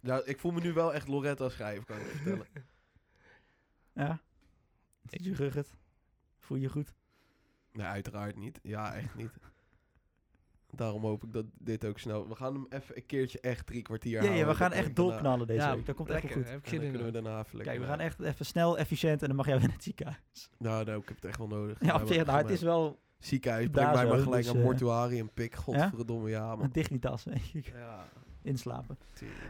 Nou, ik voel me nu wel echt Loretta schrijven, kan ik je vertellen. Ja? Zit je rug het? Voel je je goed? Nee, uiteraard niet. Ja, echt niet. Daarom hoop ik dat dit ook snel... We gaan hem even een keertje echt 3 kwartier houden. Ja, we gaan Dan echt daarna- doorknallen deze week. Dat komt echt wel lekker, goed. heb ik En zin dan in. kunnen we daarna even lekker... Kijk, we gaan echt even snel, efficiënt en dan mag jij weer naar het ziekenhuis. Nou, ik heb het echt wel nodig. Ja, op zich, nou, het is wel Ziekenhuis, daar breng mij zo, maar gelijk dus, naar mortuarium, pik. Godverdomme, ja, een man. dignitas, weet je. Ja. Inslapen.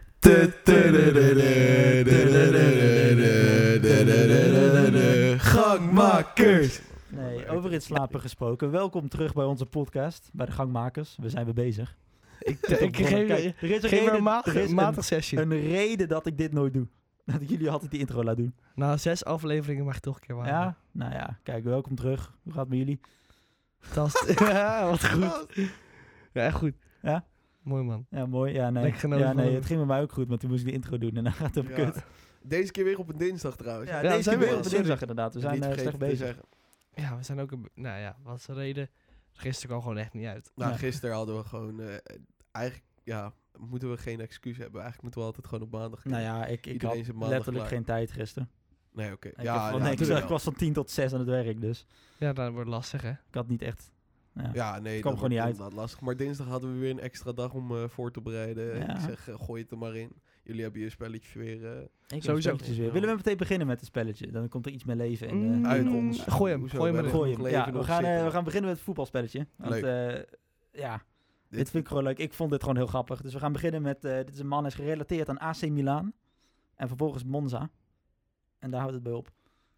Gangmakers! Nee, over in slapen gesproken. Welkom terug bij onze podcast, bij de Gangmakers. We zijn weer bezig. Ik Kijk, er is een geef reden, me er is een matig sessie. een reden dat ik dit nooit doe. Dat ik jullie altijd die intro laat doen. Na 6 afleveringen mag je toch een keer waren. Ja? Nou ja, kijk, welkom terug. Hoe gaat het met jullie? Fantastisch. Ja, wat goed. Ja, echt goed. Ja? Mooi man. Ja, mooi. Ja, nee. Lekker genoten Ja, nee, van- het ging met mij ook goed, maar toen moest ik de intro doen en dan gaat het op Ja. kut. Deze keer weer op een dinsdag trouwens. Ja, Ja, deze zijn keer we- weer op de dinsdag inderdaad. We zijn Niet slecht vergeten te bezig. zeggen. Ja, we zijn ook nou ja, wat is de reden? Gisteren kwam gewoon echt niet uit. Nou, Ja. gisteren hadden we gewoon... eigenlijk, ja, moeten we geen excuus hebben. Eigenlijk moeten we altijd gewoon op maandag... Nou ja, ik Iedereen had zit maandag letterlijk klaar. geen tijd gisteren. Nee, oké. Ik, Ja, heb van, ja, nee, ik, natuurlijk was van 10 tot 6 aan het werk, dus Ja, dat wordt lastig hè. ik had niet echt... Ja. Ja, nee, Het kwam dat gewoon niet wordt uit. inderdaad lastig. Maar dinsdag hadden we weer een extra dag om voor te bereiden. Ja. Ik zeg, gooi het er maar in. Jullie hebben je spelletjes weer... Ik heb Sowieso. spelletjes weer. Willen we meteen beginnen met het spelletje? Dan komt er iets meer leven in, uit in ons. ons. Gooi hem, Hoezo? gooi hem Bij erin. de- Gooi hem. leven Ja, nog we gaan, zitten. we gaan beginnen met het voetbalspelletje. Want ja, dit vind ik gewoon leuk. Ik vond dit gewoon heel grappig. Dus we gaan beginnen met, dit is een man, is gerelateerd aan AC Milan. En vervolgens Monza. En daar houdt het bij op.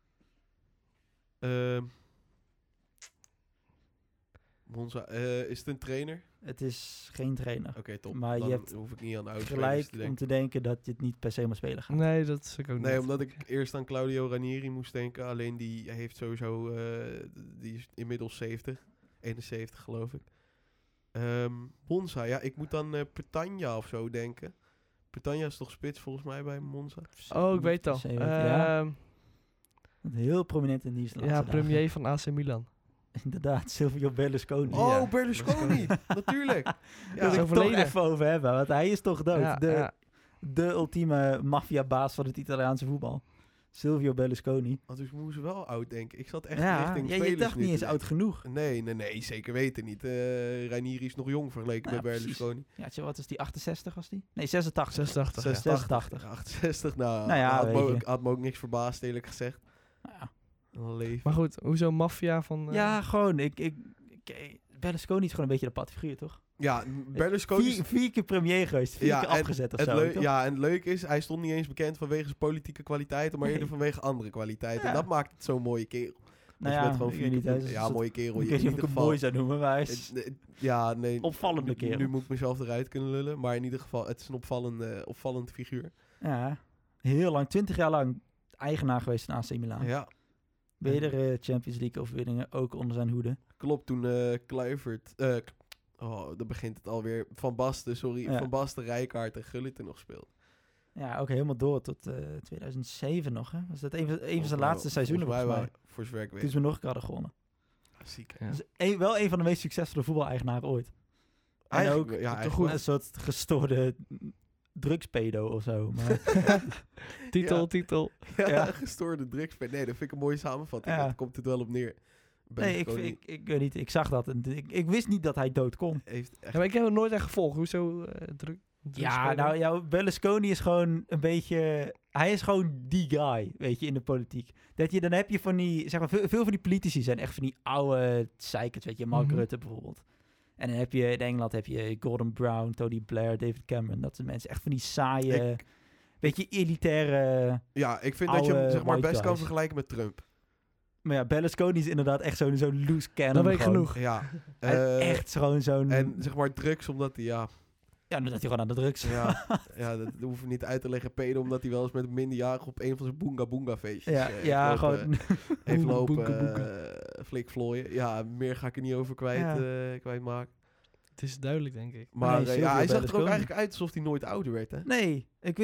Monza, is het een trainer? Het is geen trainer. Oké, top. Maar je Dan hebt hoef ik niet aan de oude Gelijk spelers te om denken. te denken dat je het niet per se moet spelen gaat. Nee, dat is ik ook Nee, niet. omdat ik eerst aan Claudio Ranieri moest denken. Alleen die heeft sowieso... die is inmiddels 71 geloof ik. Monza, ja, ik moet aan Petagna of zo denken. Petagna is toch spits volgens mij bij Monza? Oh, ik weet het al. Ja. Heel prominent in die Ja, premier van AC Milan. Inderdaad, Silvio Berlusconi. Oh, Ja. Berlusconi! Natuurlijk! Daar Ja, wil Zo ik toch verleden. even over hebben, want hij is toch dood. Ja, ja. De ultieme maffiabaas van het Italiaanse voetbal. Silvio Berlusconi. dus we moesten wel oud denken. Ik zat echt Ja, richting je spelers dacht nu niet te eens oud denken. genoeg. Nee, zeker weten niet. Ranieri is nog jong vergeleken Ja, met precies. Berlusconi. Ja, wat is die, 68 was die? Nee, 86. 86. Ja. 86. 68, nou, Nou ja, weet je. had me ook niks verbaasd eerlijk gezegd. Nou ja. Een leven. Maar goed, hoezo maffia van... Ja, gewoon. Berlusconi is gewoon een beetje de patfiguur, toch? Ja, Berlusconi... Vier keer premier geweest, 4 keer en afgezet of het zo, toch? ja, en het leuke is, hij stond niet eens bekend vanwege zijn politieke kwaliteiten, maar Nee. eerder vanwege andere kwaliteiten. Ja. En dat maakt het zo'n mooie kerel. Nou je ja, bent gewoon ik vier weet niet. keer- Hij is een ja, soort- mooie kerel. Ik in weet niet of ieder ik hem geval. mooi zou noemen, maar hij is Ja, nee. opvallende kerel. Nu moet ik mezelf eruit kunnen lullen, maar in ieder geval, het is een opvallend figuur. Ja, heel lang, 20 jaar lang eigenaar geweest van AC Milan. Ja, Meerdere Champions League overwinningen, ook onder zijn hoede. klopt. Toen Kluivert... dan begint het alweer. Van Basten, sorry. Ja. Van Basten, Rijkaard en Gullit er nog speelt. Ja, ook helemaal door tot 2007 nog, hè? Was dat een van zijn laatste seizoenen, volgens volgens mij. Voor zover ik Toen weet. ze me nog een keer hadden gewonnen. Ziek. Ja. Dus wel een van de meest succesvolle voetbal-eigenaren ooit. En Eigenlijk, ook ja, toch eigenlijk een soort gestoorde drugspedo of zo. Maar Titel. Ja, Ja. gestoorde drugspeler. Nee, dat vind ik een mooie samenvatting. Ja. Daar komt het wel op neer. nee, ik weet niet. Ik zag dat. En ik wist niet dat hij dood kon. Heeft echt... Ja, maar ik heb het nooit echt gevolgd. Hoezo druk? Ja, nou, jouw Berlusconi is gewoon een beetje... Hij is gewoon die guy, weet je, in de politiek. Dan heb je van die... Zeg maar, veel van die politici zijn echt van die oude zeikers, weet je. Mark Mhm. Rutte bijvoorbeeld. En dan heb je in Engeland heb je Gordon Brown, Tony Blair, David Cameron. Dat zijn mensen echt van die saaie... Weet je, elitaire... Ja, ik vind dat je hem oude zeg maar, white best kan guys. vergelijken met Trump. Maar ja, Berlusconi is inderdaad echt zo'n loose cannon. Dan weet ik gewoon. genoeg. Ja. Echt gewoon zo'n... En zeg maar drugs, omdat hij... Ja, Ja, dat hij gewoon aan de drugs. ja, dat hoeven we niet uit te leggen. Pedo, omdat hij wel eens met een minderjarige op een van zijn boonga boonga feestjes Ja, gewoon... heeft Boonga, lopen boonga, boonga. flikvlooien. Ja, meer ga ik er niet over kwijtmaken. Het is duidelijk, denk ik. Maar Nee, Silvio hij zag er ook Berlusconi. eigenlijk uit alsof hij nooit ouder werd, hè? Nee,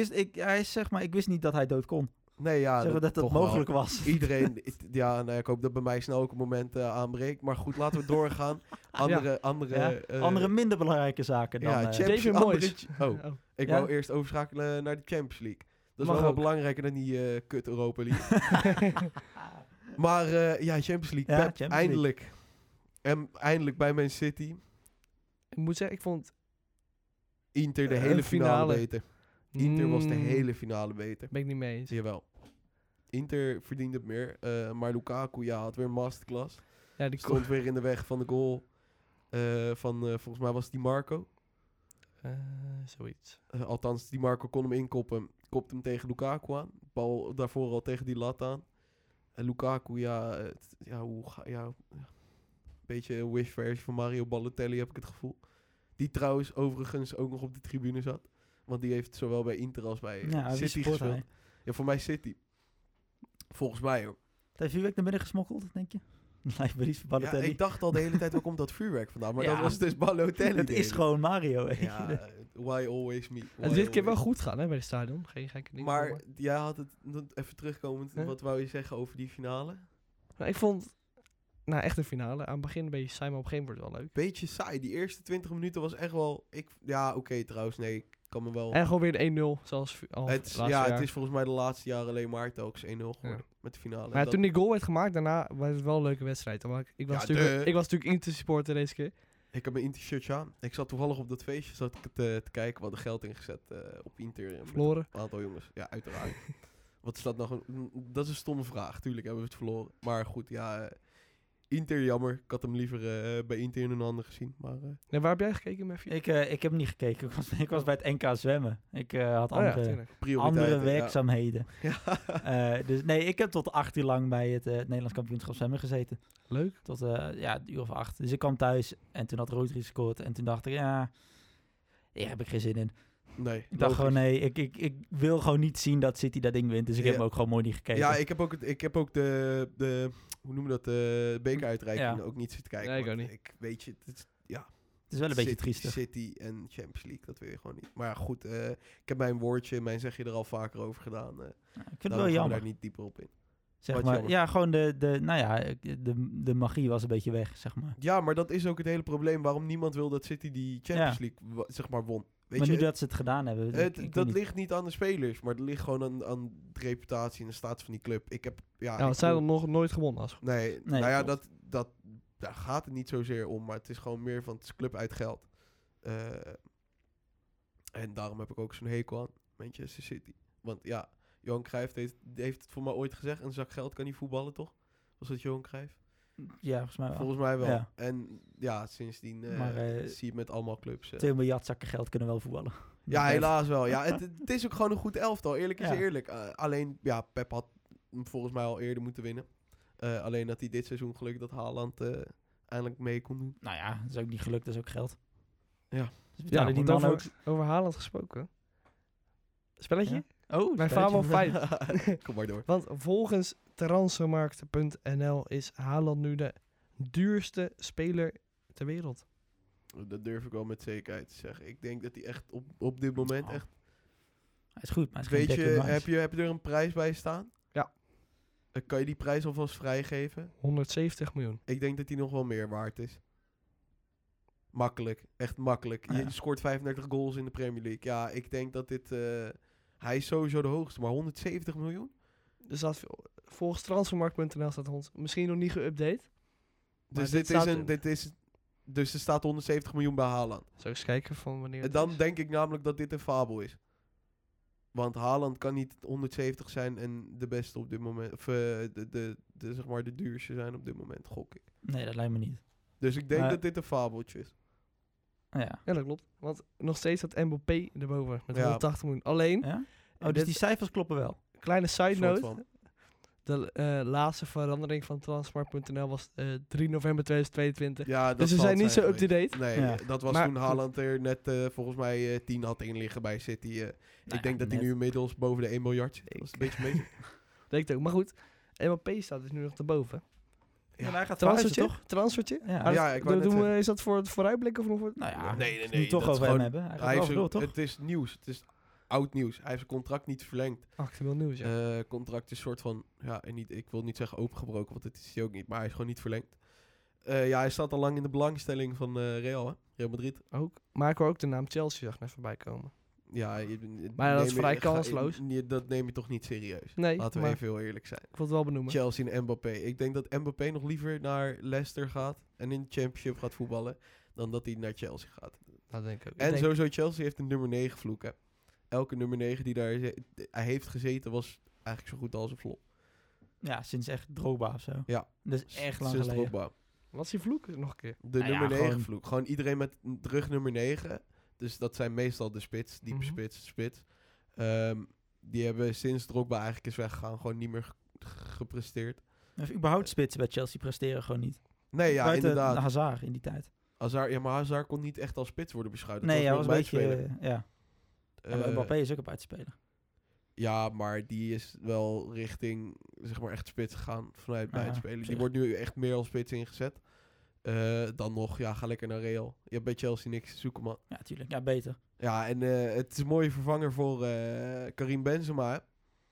ik wist niet dat hij dood kon. Nee, ja. Zeg maar dat toch mogelijk wel. was. Iedereen, ik hoop dat bij mij snel ook een moment aanbreekt. Maar goed, laten we doorgaan. Andere Andere minder belangrijke zaken dan... ja, David Moyes. Ik Ja? wou eerst overschakelen naar de Champions League. Dat is Mag wel wat ook. belangrijker dan die kut Europa League. Maar ja, Champions League. Ja, Pep, Champions eindelijk. En eindelijk bij Man City. Ik moet zeggen, ik vond... Inter de Een hele finale finale. beter. Inter was de Mm, hele finale beter. Ben ik niet mee eens. Jawel. Inter verdiende het meer. Maar Lukaku, ja, had weer een masterclass. Ja, die Stond weer in de weg van de goal van, volgens mij was het Di Marco. zoiets. Althans, Di Marco kon hem inkoppen. Kopte hem tegen Lukaku aan. Bal daarvoor al tegen die lat aan. En Lukaku, een beetje een wish-versie van Mario Balotelli, heb ik het gevoel. Die trouwens overigens ook nog op de tribune zat. Want die heeft zowel bij Inter als bij Ja, wie City support gespeeld. hij? Ja, voor mij City. Volgens mij, hoor. Heeft vuurwerk naar binnen gesmokkeld, denk je? Lijkt me iets van Ja, Balotelli. ik dacht al de hele tijd, waar komt dat vuurwerk vandaan? Maar Ja, dat was dus Balotelli. Het de is hele- gewoon Mario, weet je. Ja, why always me? Het Why is dit keer wel always- goed gaan, hè, bij de stadion. Geen gekke dingen. Maar jij had het, even terugkomend, Huh? wat wou je zeggen over die finale? Nou, ik vond... Nou, echt een finale. Aan het begin een beetje saai, maar op een gegeven moment wordt het wel leuk. Beetje saai, die eerste 20 minuten was echt wel... Oké, trouwens, nee, ik kan me wel... En gewoon weer de 1-0, zoals Het is volgens mij de laatste jaren alleen maar telkens 1-0 geworden met de finale. Maar toen die goal werd gemaakt, daarna was het wel een leuke wedstrijd. Maar ik was Ja, natuurlijk Inter-supporter deze keer. Ik heb mijn Inter-shirtje aan. Ik zat toevallig op dat feestje zat ik te kijken. We hadden geld ingezet op Inter. Met Verloren? Een aantal jongens. Ja, uiteraard. Wat is dat nog? Dat is een stomme vraag. Tuurlijk hebben we het verloren. Maar goed, ja... Inter, jammer. Ik had hem liever bij Inter in een ander gezien. Maar Nee, waar heb jij gekeken, Matthew? Ik heb niet gekeken. Ik was bij het NK zwemmen. Ik had Oh ja, andere, tuurlijk. prioriteiten. andere werkzaamheden. Ja. Dus nee, ik heb tot 8 uur lang bij het Nederlands kampioenschap zwemmen gezeten. Leuk. Tot een uur of 8. Dus ik kwam thuis en toen had Rodri gescoord. En toen dacht ik, ja, hier heb ik geen zin in. Nee, Ik dacht logisch. gewoon, nee, ik wil gewoon niet zien dat City dat ding wint. Dus ik heb Ja. hem ook gewoon mooi niet gekeken. Ja, ik heb ook de hoe noemen we dat, de bekeruitreiking Ja. ook niet zitten kijken. Nee, ik want ook niet. Ik weet je, het is, Het is wel een beetje City, triestig. City en Champions League, dat wil je gewoon niet. Maar ja, goed, ik heb mijn woordje, mijn zegje er al vaker over gedaan. Ja, ik vind het Daarom wel gaan we jammer. daar niet dieper op in. Zeg Wat maar. jammer. Ja, gewoon de magie was een beetje weg, zeg maar. Ja, maar dat is ook het hele probleem waarom niemand wil dat City die Champions League zeg maar won. Weet Maar je, nu dat ze het gedaan hebben. ik weet dat niet. ligt niet aan de spelers, maar dat ligt gewoon aan de reputatie en de status van die club. Ik heb, Ja, ik want zij bedoel- hadden nog nooit gewonnen. Nee, Nee, nou ja, klopt. daar gaat het niet zozeer om, maar het is gewoon meer van het is club uit geld. En daarom heb ik ook zo'n hekel aan Manchester City. Want ja, Johan Cruijff heeft het voor mij ooit gezegd, een zak geld kan niet voetballen, toch? Was dat Johan Cruijff? Ja, volgens mij wel. Volgens mij wel. Ja. En ja, sindsdien Maar, zie je het met allemaal clubs. 2 miljard zakken geld kunnen wel voetballen. Ja, helaas wel. Ja, het is ook gewoon een goed elftal. Eerlijk is Ja. eerlijk. Alleen, ja, Pep had hem volgens mij al eerder moeten winnen. Alleen dat hij dit seizoen gelukkig dat Haaland eindelijk mee kon doen. Nou ja, dat is ook niet gelukt, dat is ook geld. Ja. Dus Ja, betalen die man ook... over Haaland gesproken. Spelletje? Ja. Oh, Mijn spelletje. fabel feit. Kom maar door. Want volgens transfermarkt.nl is Haaland nu de duurste speler ter wereld. Dat durf ik wel met zekerheid te zeggen. Ik denk dat hij echt op dit moment Oh, echt... Hij is goed, maar hij is Weet geen je, Declan heb Rice. je er een prijs bij staan? Ja. Kan je die prijs alvast vrijgeven? 170 miljoen. Ik denk dat hij nog wel meer waard is. Makkelijk. Echt makkelijk. Ja. Je scoort 35 goals in de Premier League. Ja, ik denk dat dit... hij is sowieso de hoogste, maar 170 miljoen? Dus dat, volgens transfermarkt.nl staat ons misschien nog niet geüpdate. Maar Dus dus er staat 170 miljoen bij Haaland. Zal ik eens kijken van wanneer En het dan is? denk ik namelijk dat dit een fabel is. Want Haaland kan niet 170 zijn en de beste op dit moment. Of de zeg maar de duurste zijn op dit moment, gok ik. Nee, dat lijkt me niet. Dus ik denk Maar- dat dit een fabeltje is. Ja. Ja, dat klopt. Want nog steeds staat Mbappé erboven met Ja. 180 miljoen. Alleen, Ja? Oh, dit- dus die cijfers kloppen wel. kleine side Soort note. van. De laatste verandering van transfermarkt.nl was 3 november 2022. Ja, dat dus we zal zijn het niet zo geweest. up-to-date. Nee, Ja. dat was Maar toen goed. Haaland er net volgens mij 10 had in liggen bij City. Ik ja, denk dat hij net. nu inmiddels boven de 1 miljard zit. Dat is een beetje mee. Denk ik ook. Maar goed, Mbappé staat dus nu nog erboven. Ja, hij gaat verhuizen, Transfertje? toch? Transfertje? Ja. Maar Ja, ik wou net zeggen. is dat voor het vooruitblikken of nog voor... Nou ja, Nee, als we het toch dat is over hem gewoon- hebben. Hij gaat Hij er heeft wel door, toch? het is nieuws. Het is oud nieuws. Hij heeft zijn contract niet verlengd. Actueel nieuws, ja. Contract is soort van, ja, en niet, ik wil niet zeggen opengebroken, want dat is hij ook niet, maar hij is gewoon niet verlengd. Ja, hij staat al lang in de belangstelling van Real Madrid. Ook. Maar ik hoor ook de naam Chelsea zag net voorbij komen. Ja, Maar dat is vrij kansloos. Dat neem je toch niet serieus? Nee, Laten we maar even heel eerlijk zijn. ik wil het wel benoemen. Chelsea en Mbappé. Ik denk dat Mbappé nog liever naar Leicester gaat en in de Championship gaat voetballen, dan dat hij naar Chelsea gaat. Dat denk ik ook. En sowieso, Chelsea heeft een nummer 9 vloek, hè. Elke nummer 9 die daar hij heeft gezeten was eigenlijk zo goed als een flop. Ja, sinds echt Drogba of zo. Ja. Dat is echt lang Sinds geleden. Drogba. Wat is die vloek? Nog een keer. De Nou ja, nummer 9 gewoon- vloek. Gewoon iedereen met een rug nummer 9. Dus dat zijn meestal de spits, diepe Mhm. spits. Die hebben sinds Drogba eigenlijk is weggegaan gewoon niet meer gepresteerd. Of überhaupt spitsen bij Chelsea presteren gewoon niet. Nee, ja, Buiten inderdaad. Hazard in die tijd. Maar Hazard kon niet echt als spits worden beschouwd. Dat Nee, hij was nog een beetje... buitenspeler. ja. En Eh, Mbappé is ook een buitenspeler. Ja, maar die is wel richting, zeg maar, echt spits gegaan vanuit Ja, buitenspelen. op Die zich. wordt nu echt meer als spits ingezet. Dan nog, ja, ga lekker naar Real. Je hebt bij Chelsea niks te zoeken, man. Ja, tuurlijk. Ja, beter. Ja, en het is een mooie vervanger voor Karim Benzema, hè?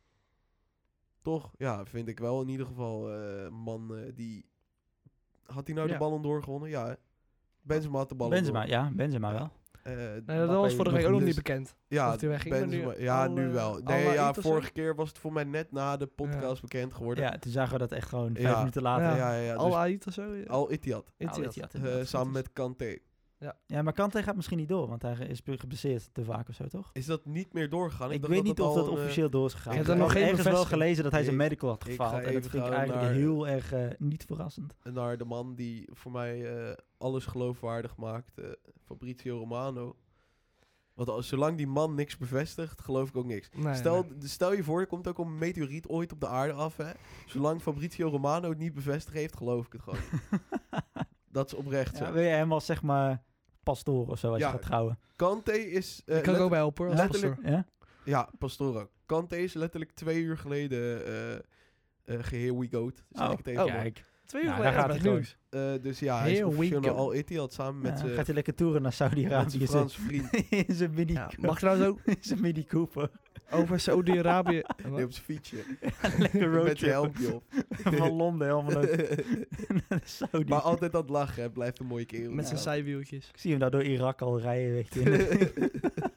Toch? Ja, vind ik wel in ieder geval een man die... Had hij nou de Ja. Ballon d'Or gewonnen? Ja, hè? Benzema had de Ballon Benzema, d'Or. ja. Benzema wel. Nee, dat Mbappé was vorige week nog ook nog niet. niet bekend. Ja, Of die wegging, maar nu Benzema, ja, al, nu wel. al Nee, na ja, iets of zo? vorige keer was het voor mij net na de podcast bekend geworden. Ja, toen zagen we dat echt gewoon 5 Ja. minuten later. Ja. Dus Al Ait of zo? Al Ittihad. Ittihad. Samen met Kanté. Ja, maar Kanté gaat misschien niet door, want hij is geblesseerd te vaak of zo, toch? Is dat niet meer doorgegaan? Ik dacht weet niet of al dat een, officieel door is gegaan. ik Ik heb heb nog geen ergens wel bevestiging. gelezen dat hij zijn Ik- medical had ik gefaald. ga En dat even vind ik gauw eigenlijk naar- heel erg niet verrassend. naar de man die voor mij alles geloofwaardig maakt. Fabrizio Romano. Want zolang die man niks bevestigt, geloof ik ook niks. Nee, Stel je voor, er komt ook een meteoriet ooit op de aarde af. Hè? Zolang Fabrizio Romano het niet bevestigd heeft, geloof ik het gewoon niet. Dat is oprecht zo. Ja, wil je hem als zeg maar pastoor of zo als Ja. je gaat trouwen? Kanté is... Ik kan ik ook bij helpen hoor, als letterlijk- pastoor. Ja? Ja, Pastoro. Kanté is letterlijk 2 uur geleden here we go. Zeg ik het even. maar. kijk. 2 uur Ja, geleden daar bij gaat het hij nieuws. Dus ja, hij is Here we officieel naar go. Al Ittihad samen met Ja, zijn gaat hij lekker toeren naar Saudi-Arabië Franse vriend. in zijn mini, Ja, mag trouwens ook in zijn mini Cooper. over Saudi-Arabië. Die op zijn fietsje. Lekker Met zijn roadtrip helmpje op. van Londen helemaal naar Saudi. Maar altijd aan het lachen, hè. Blijft een mooie kerel. Met zijn Ja. zijwieltjes. Ik zie hem daar door Irak al rijden, weet je.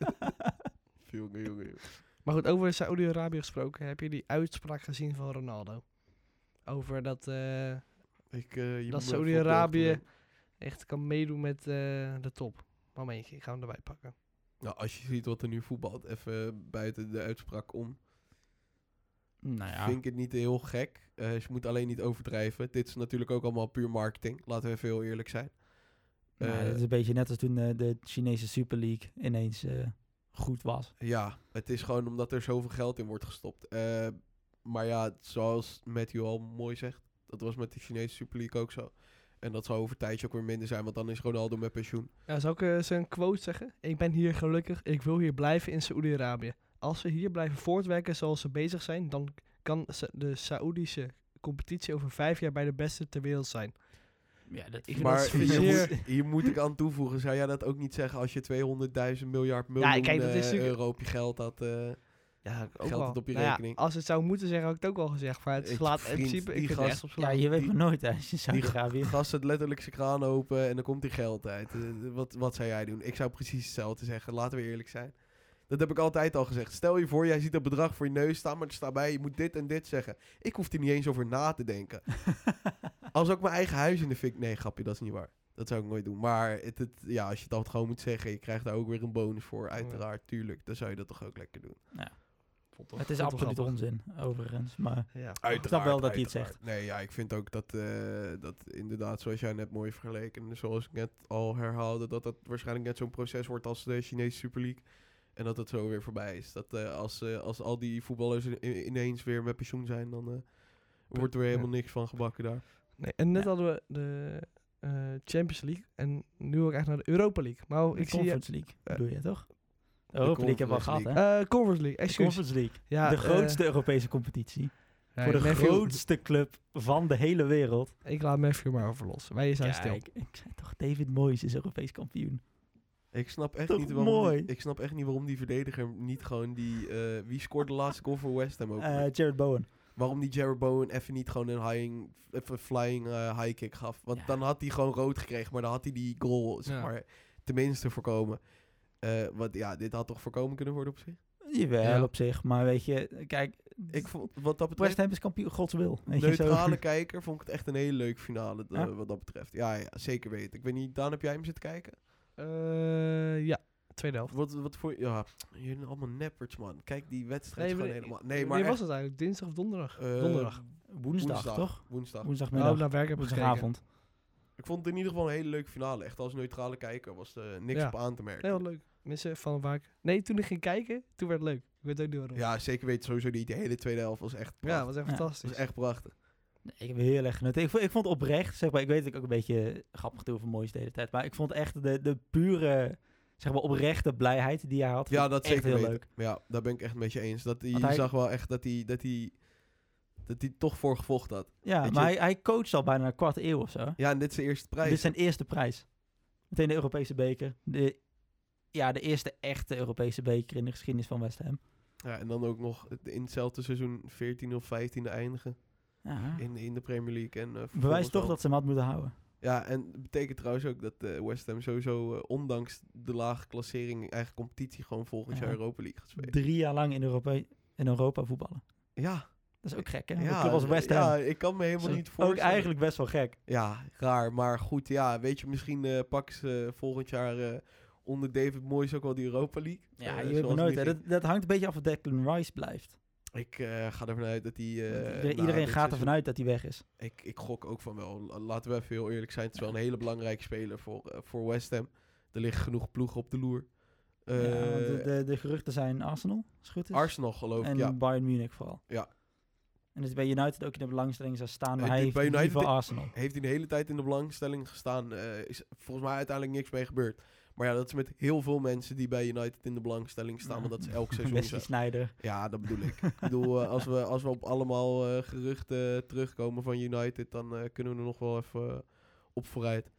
Jongen. Maar goed, over Saudi-Arabië gesproken. Heb je die uitspraak gezien van Ronaldo? Over dat Je moet me dat even Saudi-Arabië op de hoogte echt kan meedoen met de top. Momentje, ik ga hem erbij pakken. brengen. Nou, als je ziet wat er nu voetbalt, even buiten de uitspraak om, Nou ja, vind ik het niet heel gek. Je moet alleen niet overdrijven. Dit is natuurlijk ook allemaal puur marketing. Laten we even heel eerlijk zijn. nou, Eh, het is een beetje net als toen de Chinese Super League ineens goed was. Ja, het is gewoon omdat er zoveel geld in wordt gestopt. Maar ja, zoals Matthew al mooi zegt, dat was met de Chinese Super League ook zo. En dat zal over een tijdje ook weer minder zijn, want dan is Ronaldo met pensioen. Ja, zou ik zijn quote zeggen? Ik ben hier gelukkig, ik wil hier blijven in Saoedi-Arabië. Als ze hier blijven voortwerken zoals ze bezig zijn, dan kan de Saoedische competitie over 5 jaar bij de beste ter wereld zijn. Ja, dat Ik vind Maar dat zeer- hier moet ik aan toevoegen, zou jij dat ook niet zeggen als je 200.000 miljard miljoen kijk, dat is natuurlijk- euro op je geld had? Ja, ook Geldt wel. het op je Nou ja, rekening? als het zou moeten zeggen, had ik het ook al gezegd. Maar het Ik- slaat in vriend, principe, die ik vind het gast- echt op ja, slaan. je weet Die- maar nooit hè, als je in Saudi-Arabië... Gast zet letterlijk zijn kraan open en dan komt die geld uit. Wat zou jij doen? Ik zou precies hetzelfde zeggen, laten we eerlijk zijn. Dat heb ik altijd al gezegd. Stel je voor, jij ziet dat bedrag voor je neus staan, maar er staat bij, je moet dit en dit zeggen. Ik hoef er niet eens over na te denken. Als ook mijn eigen huis in de fik... Nee, grapje, dat is niet waar. Dat zou ik nooit doen. Maar ja, als je het altijd gewoon moet zeggen, je krijgt daar ook weer een bonus voor. Uiteraard, tuurlijk. Dan zou je dat toch ook lekker doen. Het is absoluut onzin, overigens. Maar Ja. ik snap wel dat hij het zegt. Nee, ja, ik vind ook dat inderdaad, zoals jij net mooi vergeleken, en zoals ik net al herhaalde, dat waarschijnlijk net zo'n proces wordt als de Chinese Super League. En dat het zo weer voorbij is. Dat als al die voetballers ineens weer met pensioen zijn, dan wordt er weer helemaal niks van gebakken daar. Nee, en net Ja. hadden we de Champions League. En nu ook echt naar de Europa League. Maar De ik zie... Conference League, bedoel je toch? De Europa League hebben we al Conference gehad, hè? Conference League, De excuus. Conference League. Ja, de grootste Europese competitie. ja, voor de Matthew- grootste club van de hele wereld. Ik laat Matthew maar over los. Wij zijn stil. Kijk, ik zei toch, David Moyes is Europees kampioen. Ik snap echt Toch niet waarom. mooi? Ik snap echt niet waarom die verdediger niet gewoon die. Wie scoorde de laatste goal voor West Ham ook? Jared Bowen. Waarom die Jared Bowen even niet gewoon een flying high kick gaf? Want Ja. dan had hij gewoon rood gekregen, maar dan had hij die goal zeg Ja. maar tenminste voorkomen. Dit had toch voorkomen kunnen worden op zich? Jawel, op zich. Maar weet je, kijk, Ik vond, wat dat West betreft, Ham is kampioen, Gods wil. Weet je, zo. neutrale kijker, vond ik het echt een hele leuke finale, Ja? wat dat betreft. Ja, zeker weten. Ik weet niet, Daan, heb jij hem zitten kijken? Ja, tweede helft. Wat voor... Ja, jullie zijn allemaal nepperts, man. Kijk, die wedstrijd is Nee, gewoon maar- helemaal... Nee, maar Wanneer was echt, het eigenlijk? Dinsdag of donderdag? eh, Donderdag. Woensdag, toch? Woensdag. Woensdagmiddag. Oh, naar werk heb ik gekeken. Woensdagavond. Ik vond het in ieder geval een hele leuke finale. Echt als neutrale kijker was er niks Ja. op aan te merken. Heel leuk. Mensen van vaak. Nee, toen ik ging kijken, toen werd het leuk. Ik weet ook niet waarom. Ja, zeker weten sowieso die hele tweede helft was echt Ja, prachtig. was echt Ja. fantastisch. was echt prachtig. Nee, ik heb heel erg genoten. Ik vond oprecht, zeg maar, ik weet dat ik ook een beetje grappig doe voor mooiste de hele tijd. Maar ik vond echt de pure, zeg maar, oprechte blijheid die hij had. Ja, vond dat ik echt zeker heel weten. leuk. Ja, daar ben ik echt een beetje eens. Dat Want je hij- zag wel echt dat hij toch voor gevochten had. Ja, Weet maar je- hij coacht al bijna een kwart eeuw of zo. Ja, en dit is zijn eerste prijs. Dit is zijn eerste prijs. Meteen de Europese beker. De eerste echte Europese beker in de geschiedenis van West Ham. Ja, en dan ook nog in hetzelfde seizoen 14 of 15e eindigen Ja. in de Premier League. En, Bewijst vervolgens toch wel- dat ze hem had moeten houden. Ja, en het betekent trouwens ook dat West Ham sowieso, ondanks de lage klassering, eigen competitie gewoon volgend Ja. jaar Europa League gaat spelen. 3 jaar lang in Europa voetballen. Ja. Dat is ook gek, hè? Ja, Een club als West Ham. ja, ik kan me helemaal Zo. niet Ook voorstellen. eigenlijk best wel gek. Ja, raar. Maar goed, ja, weet je, misschien pakken ze volgend jaar onder David Moyes ook wel die Europa League. Ja, Eh, je weet maar zoals nooit. het Hè. nu ging. Dat hangt een beetje af of Declan Rice blijft. Ik ga ervan uit dat hij... Iedereen gaat ervan uit dat hij weg is. Ik gok ook van wel. Laten we even heel eerlijk zijn. Het is wel een hele belangrijke speler voor West Ham. Er liggen genoeg ploegen op de loer. Ja, de geruchten zijn Arsenal, als het goed is. Arsenal geloof ik, en ja. Bayern Munich vooral. Ja. En dus bij United ook in de belangstelling zou staan, maar Het hij is heeft bij United liever de- Arsenal. Heeft hij de hele tijd in de belangstelling gestaan. Is volgens mij uiteindelijk niks mee gebeurd. Maar ja, dat is met heel veel mensen die bij United in de belangstelling staan. Want dat is elk seizoen Wesley zo. Sneijder. Ja, dat bedoel ik. Ik bedoel, als we op allemaal geruchten terugkomen van United, dan kunnen we er nog wel even op vooruit.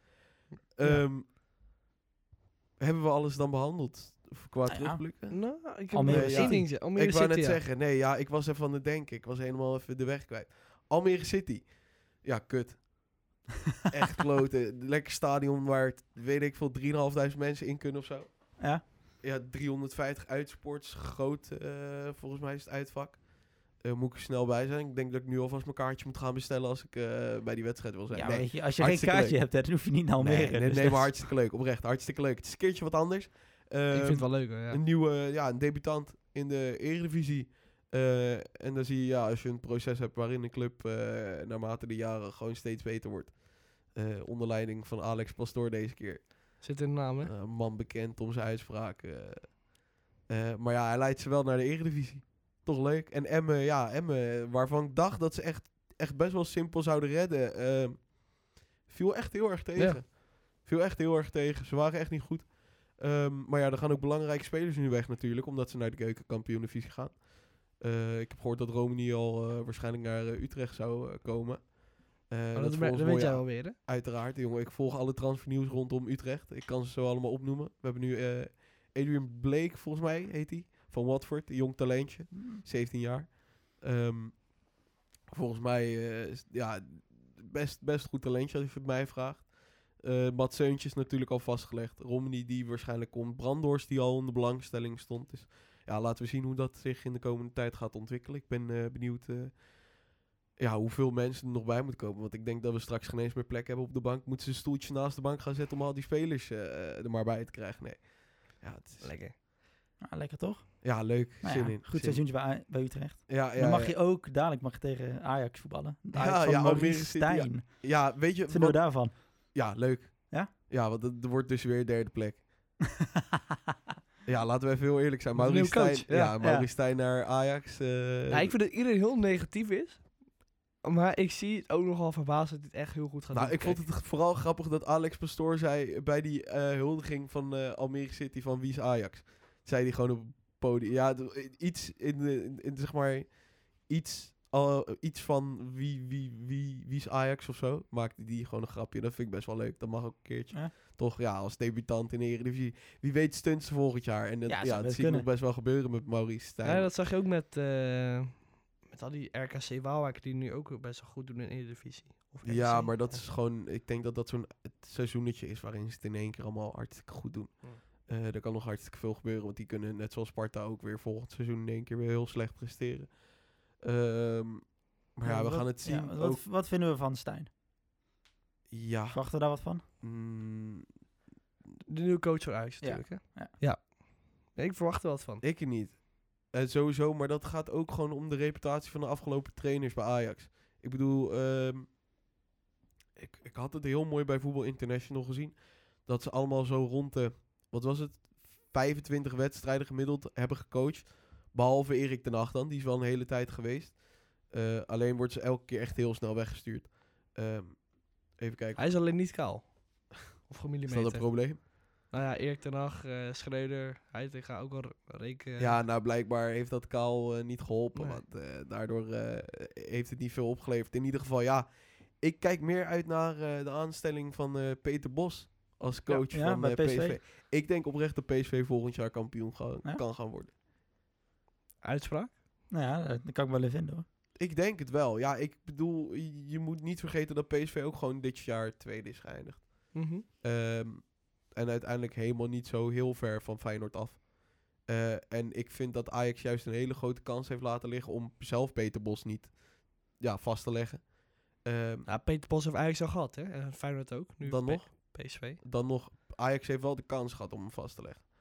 Hebben we alles dan behandeld? Qua Nou ja. terugblikken? Nou, ik heb Almere nog City. één dingetje. Almere Ik wou City, net ja. zeggen, nee, ja, ik was even aan het denken. Ik was helemaal even de weg kwijt. Almere City. Ja, kut. Echt kloten. Lekker stadion waar, weet ik veel, 3.500 mensen in kunnen of zo. Ja? Ja, 350 uitsports. Groot, volgens mij is het uitvak. Moet ik er snel bij zijn. Ik denk dat ik nu alvast mijn kaartje moet gaan bestellen als ik bij die wedstrijd wil zijn. Ja, nee, weet je, als je geen hartstikke kaartje leuk. hebt, hè, dan hoef je niet naar Almere. nee, dus nee, dat maar is- hartstikke leuk. Oprecht, hartstikke leuk. Het is een keertje wat anders. Ik vind het wel leuk hoor, ja. Een nieuwe, een debutant in de Eredivisie. En dan zie je, ja, als je een proces hebt waarin een club naarmate de jaren gewoon steeds beter wordt. Onder leiding van Alex Pastoor deze keer. Zit in de naam, hè? Een man bekend om zijn uitspraken. Maar ja, hij leidt ze wel naar de Eredivisie. Toch leuk. En Emmen, waarvan ik dacht dat ze echt best wel simpel zouden redden. Viel echt heel erg tegen. Ja. Viel echt heel erg tegen. Ze waren echt niet goed. Maar ja, er gaan ook belangrijke spelers nu weg natuurlijk, omdat ze naar de keukenkampioen-divisie gaan. Ik heb gehoord dat Romani al waarschijnlijk naar Utrecht zou komen. Dat is weet volgens mij, jij ja, wel weer, hè? uiteraard, jongen. Ik volg alle transfernieuws rondom Utrecht. Ik kan ze zo allemaal opnoemen. We hebben nu Adrian Blake, volgens mij heet hij, van Watford. Een jong talentje, 17 jaar. Volgens mij, ja, best goed talentje als je het mij vraagt. Mats Seuntjes natuurlijk al vastgelegd. Romney die waarschijnlijk komt. Brandhorst die al in de belangstelling stond. Dus ja, laten we zien hoe dat zich in de komende tijd gaat ontwikkelen. Ik ben benieuwd hoeveel mensen er nog bij moeten komen. Want ik denk dat we straks geen eens meer plek hebben op de bank. Moeten ze een stoeltje naast de bank gaan zetten om al die spelers er maar bij te krijgen? Nee. Ja, het is, Lekker. Nou, lekker toch? ja, leuk. Nou Zin ja, in. goed zin in. seizoentje bij Utrecht. Ja, Dan mag je ook, dadelijk mag je tegen Ajax voetballen. Ja, Ajax van ja, Almere Maurice City, ja. Stijn. Ja, weet je... Wat vinden we wat- daarvan? Ja, leuk. Ja? Ja, want er wordt dus weer derde plek. Ja, laten we even heel eerlijk zijn. Met een Maurice nieuwe Stijn, coach, ja. Maurice Stijn naar Ajax. Ja, ik vind dat iedereen heel negatief is. Maar ik zie het ook nogal verbaasd dat hij het echt heel goed gaat Nou, doen. ik vond het vooral grappig dat Alex Pastoor zei bij die huldiging van Almere City van wie is Ajax. Zei hij gewoon op het podium. Ja, iets in zeg maar iets van wie is Ajax of zo. Maakte die gewoon een grapje. Dat vind ik best wel leuk. Dat mag ook een keertje. Ja. Toch, ja, als debutant in de Eredivisie. Wie weet stunts ze volgend jaar. En dat, Ja, ja, zou dat best zie ik nog kunnen. best wel gebeuren met Maurice Stijn. Ja, dat zag je ook met al die RKC Waalwijk die nu ook best wel goed doen in de Eredivisie. Of Ja, RKC. maar dat is gewoon... Ik denk dat dat zo'n seizoenetje is waarin ze het in één keer allemaal hartstikke goed doen. Ja. Er kan nog hartstikke veel gebeuren, want die kunnen net zoals Sparta ook weer volgend seizoen in één keer weer heel slecht presteren. Maar ja, we gaan het zien. Ja, wat vinden we van Stijn? Ja. Verwachten we daar wat van? De nieuwe coach van Ajax natuurlijk, hè? Ja. Nee, ik verwacht er wat van. Ik niet. Sowieso, maar dat gaat ook gewoon om de reputatie van de afgelopen trainers bij Ajax. Ik bedoel, ik had het heel mooi bij Voetbal International gezien. Dat ze allemaal zo rond de, 25 wedstrijden gemiddeld hebben gecoacht. Behalve Erik ten Hag dan, die is wel een hele tijd geweest. Alleen wordt ze elke keer echt heel snel weggestuurd. Even kijken. Hij is alleen niet kaal. Of Is gemillimeter. dat een probleem? Nou ja, Erik ten Hag, Schreuder, hij gaat ook wel rekenen. Ja, nou blijkbaar heeft dat kaal niet geholpen. Nee. Want daardoor heeft het niet veel opgeleverd. In ieder geval, ja. Ik kijk meer uit naar de aanstelling van Peter Bos als coach van bij PSV. PSV. Ik denk oprecht dat PSV volgend jaar kampioen kan gaan worden. Uitspraak? Nou ja, dat kan ik wel even vinden hoor. Ik denk het wel. Ja, ik bedoel, je moet niet vergeten dat PSV ook gewoon dit jaar tweede is geëindigd. Mhm. En uiteindelijk helemaal niet zo heel ver van Feyenoord af. En ik vind dat Ajax juist een hele grote kans heeft laten liggen om zelf Peter Bos niet vast te leggen. Peter Bos heeft Ajax al gehad, hè? En Feyenoord ook. Nu Dan nog? PSV. Dan nog, Ajax heeft wel de kans gehad om hem vast te leggen.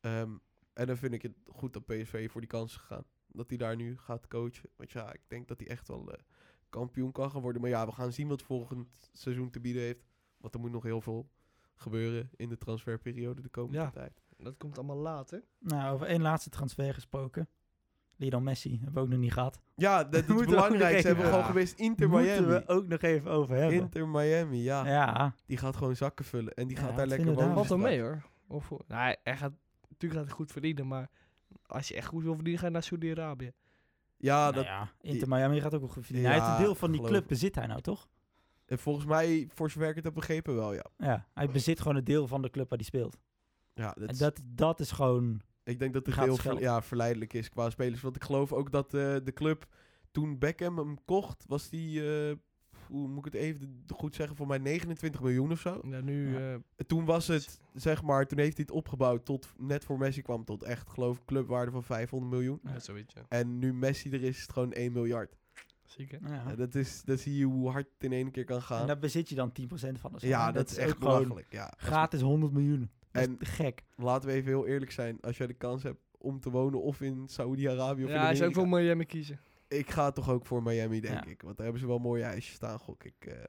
En dan vind ik het goed dat PSV voor die kans is gegaan. Dat hij daar nu gaat coachen. Want ja, ik denk dat hij echt wel kampioen kan gaan worden. Maar ja, we gaan zien wat volgend seizoen te bieden heeft. Want er moet nog heel veel gebeuren in de transferperiode de komende tijd. Dat komt allemaal later. Nou, over één laatste transfer gesproken. Lionel Messi, hebben we ook nog niet gehad. Ja, dat is Moeten we belangrijk. ook Ze hebben nog gewoon even- geweest Inter Moeten Miami. we ook nog even over hebben. Inter Miami, ja. Ja, Die gaat gewoon zakken vullen. En die Ja, gaat daar wat lekker vinden we wonen. Valt wel straks. mee, hoor. Nou, natuurlijk gaat hij goed verdienen, maar als je echt goed wil verdienen, ga je naar Saudi-Arabië. Ja, nou ja, Inter Miami gaat ook wel goed verdienen. Ja, Hij heeft een deel van die geloof club, ik. bezit hij nou toch? en volgens mij, voor zover ik het heb begrepen wel, ja. Ja, hij bezit gewoon een deel van de club waar hij speelt. Ja, dat En is- dat is gewoon... ik denk dat het Gratis heel geld. verleidelijk is qua spelers. Want ik geloof ook dat de club, toen Beckham hem kocht, was die, hoe moet ik het even goed zeggen, voor mij 29 miljoen of zo. Ja, nu... Ja. En toen was het, zeg maar, toen heeft hij het opgebouwd tot, net voor Messi kwam, tot echt, geloof ik, clubwaarde van 500 miljoen. Ja, zoiets, ja. En nu Messi er is het gewoon 1 miljard. Ziek, hè? Nou ja. Ja, dat zie je hoe hard het in één keer kan gaan. En daar bezit je dan 10% van. Dus Ja, dat is echt ook gewoon belachelijk. Ja. gratis 100 miljoen. Dat En- is te gek. Laten we even heel eerlijk zijn. Als jij de kans hebt om te wonen of in Saoedi-Arabië of in Ja, hij is ook Amerika. voor Miami kiezen. Ik ga toch ook voor Miami, denk Ja. ik. Want daar hebben ze wel mooie ijsjes staan, gok ik.